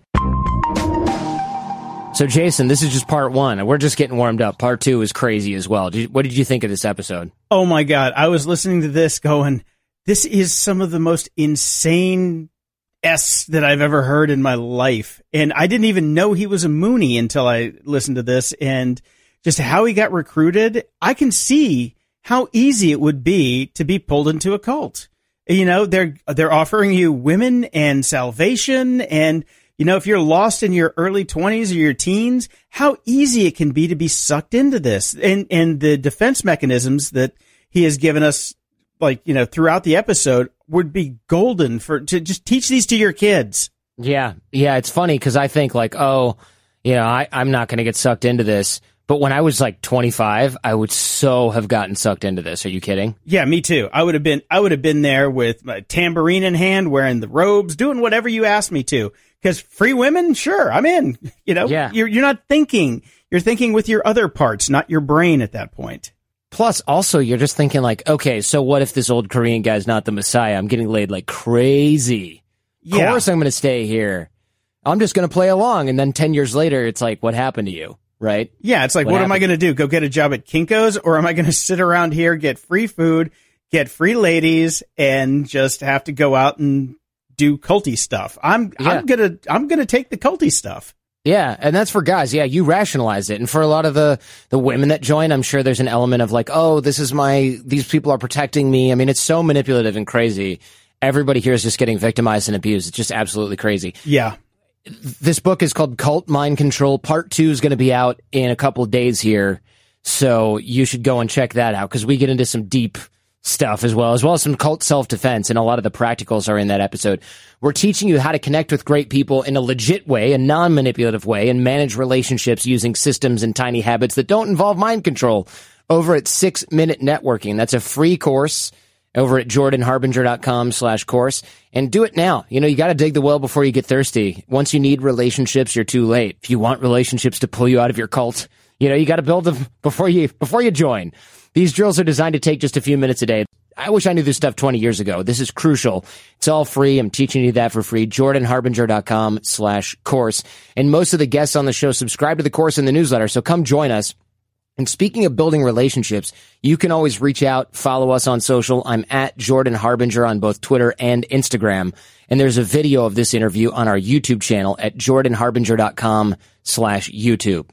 So, Jason, this is just part one. We're just getting warmed up. Part two is crazy as well. Did, what did you think of this episode? Oh, my God. I was listening to this going, this is some of the most insane S that I've ever heard in my life. And I didn't even know he was a Moonie until I listened to this. And just how he got recruited, I can see how easy it would be to be pulled into a cult. You know, they're they're offering you women and salvation. And, you know, if you're lost in your early twenties or your teens, how easy it can be to be sucked into this. And and the defense mechanisms that he has given us, like, you know, throughout the episode would be golden for to just teach these to your kids. Yeah. Yeah. It's funny because I think like, oh, you know, I, I'm not going to get sucked into this. But when I was like twenty-five, I would so have gotten sucked into this. Are you kidding? Yeah, me too. I would have been, I would have been there with my tambourine in hand, wearing the robes, doing whatever you asked me to. Because free women, sure, I'm in. You know, yeah. you're you're not thinking. You're thinking with your other parts, not your brain at that point. Plus, also, you're just thinking like, okay, so what if this old Korean guy's not the Messiah? I'm getting laid like crazy. Of Yeah. course I'm going to stay here. I'm just going to play along. And then ten years later, it's like, what happened to you? Right? Yeah, it's like, what, what am I going to do? Go get a job at Kinko's? Or am I going to sit around here, get free food, get free ladies, and just have to go out and do culty stuff? I'm Yeah. I'm gonna I'm gonna take the culty stuff. Yeah, and that's for guys. Yeah, you rationalize it. And for a lot of the, the women that join, I'm sure there's an element of like, oh, this is my, these people are protecting me. I mean, it's so manipulative and crazy. Everybody here is just getting victimized and abused. It's just absolutely crazy. Yeah. This book is called Cult Mind Control. Part two is going to be out in a couple of days here. So you should go and check that out because we get into some deep stuff as well, as well as some cult self-defense, and a lot of the practicals are in that episode. We're teaching you how to connect with great people in a legit way, a non-manipulative way, and manage relationships using systems and tiny habits that don't involve mind control over at Six Minute Networking. That's a free course over at jordanharbinger.com slash course. And do it now. You know, you got to dig the well before you get thirsty. Once you need relationships, you're too late. If you want relationships to pull you out of your cult, you know, you got to build them before you, before you join. These drills are designed to take just a few minutes a day. I wish I knew this stuff twenty years ago. This is crucial. It's all free. I'm teaching you that for free. jordanharbinger.com slash course. And most of the guests on the show subscribe to the course in the newsletter. So come join us. And speaking of building relationships, you can always reach out, follow us on social. I'm at Jordan Harbinger on both Twitter and Instagram. And there's a video of this interview on our YouTube channel at jordanharbinger.com slash YouTube.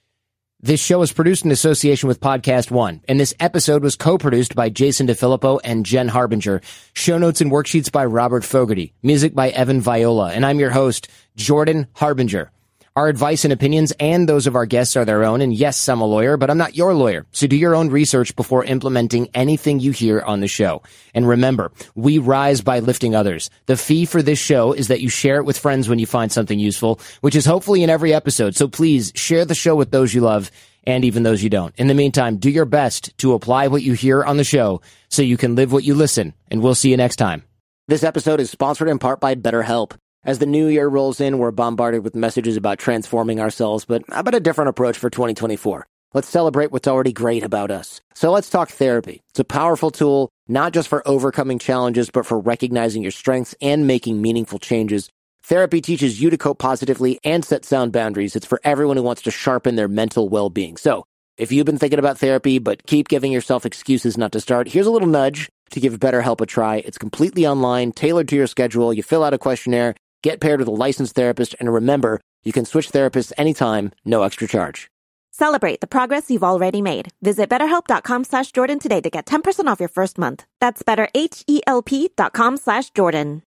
This show is produced in association with Podcast One, and this episode was co-produced by Jason DeFilippo and Jen Harbinger. Show notes and worksheets by Robert Fogarty. Music by Evan Viola. And I'm your host, Jordan Harbinger. Our advice and opinions and those of our guests are their own. And yes, I'm a lawyer, but I'm not your lawyer. So do your own research before implementing anything you hear on the show. And remember, we rise by lifting others. The fee for this show is that you share it with friends when you find something useful, which is hopefully in every episode. So please share the show with those you love and even those you don't. In the meantime, do your best to apply what you hear on the show so you can live what you listen. And we'll see you next time. This episode is sponsored in part by BetterHelp. As the new year rolls in, we're bombarded with messages about transforming ourselves, but how about a different approach for twenty twenty-four? Let's celebrate what's already great about us. So let's talk therapy. It's a powerful tool, not just for overcoming challenges, but for recognizing your strengths and making meaningful changes. Therapy teaches you to cope positively and set sound boundaries. It's for everyone who wants to sharpen their mental well-being. So if you've been thinking about therapy, but keep giving yourself excuses not to start, here's a little nudge to give BetterHelp a try. It's completely online, tailored to your schedule. You fill out a questionnaire, get paired with a licensed therapist, and remember, you can switch therapists anytime, no extra charge. Celebrate the progress you've already made. Visit betterhelp.com slash Jordan today to get ten percent off your first month. That's betterhelp.com slash Jordan.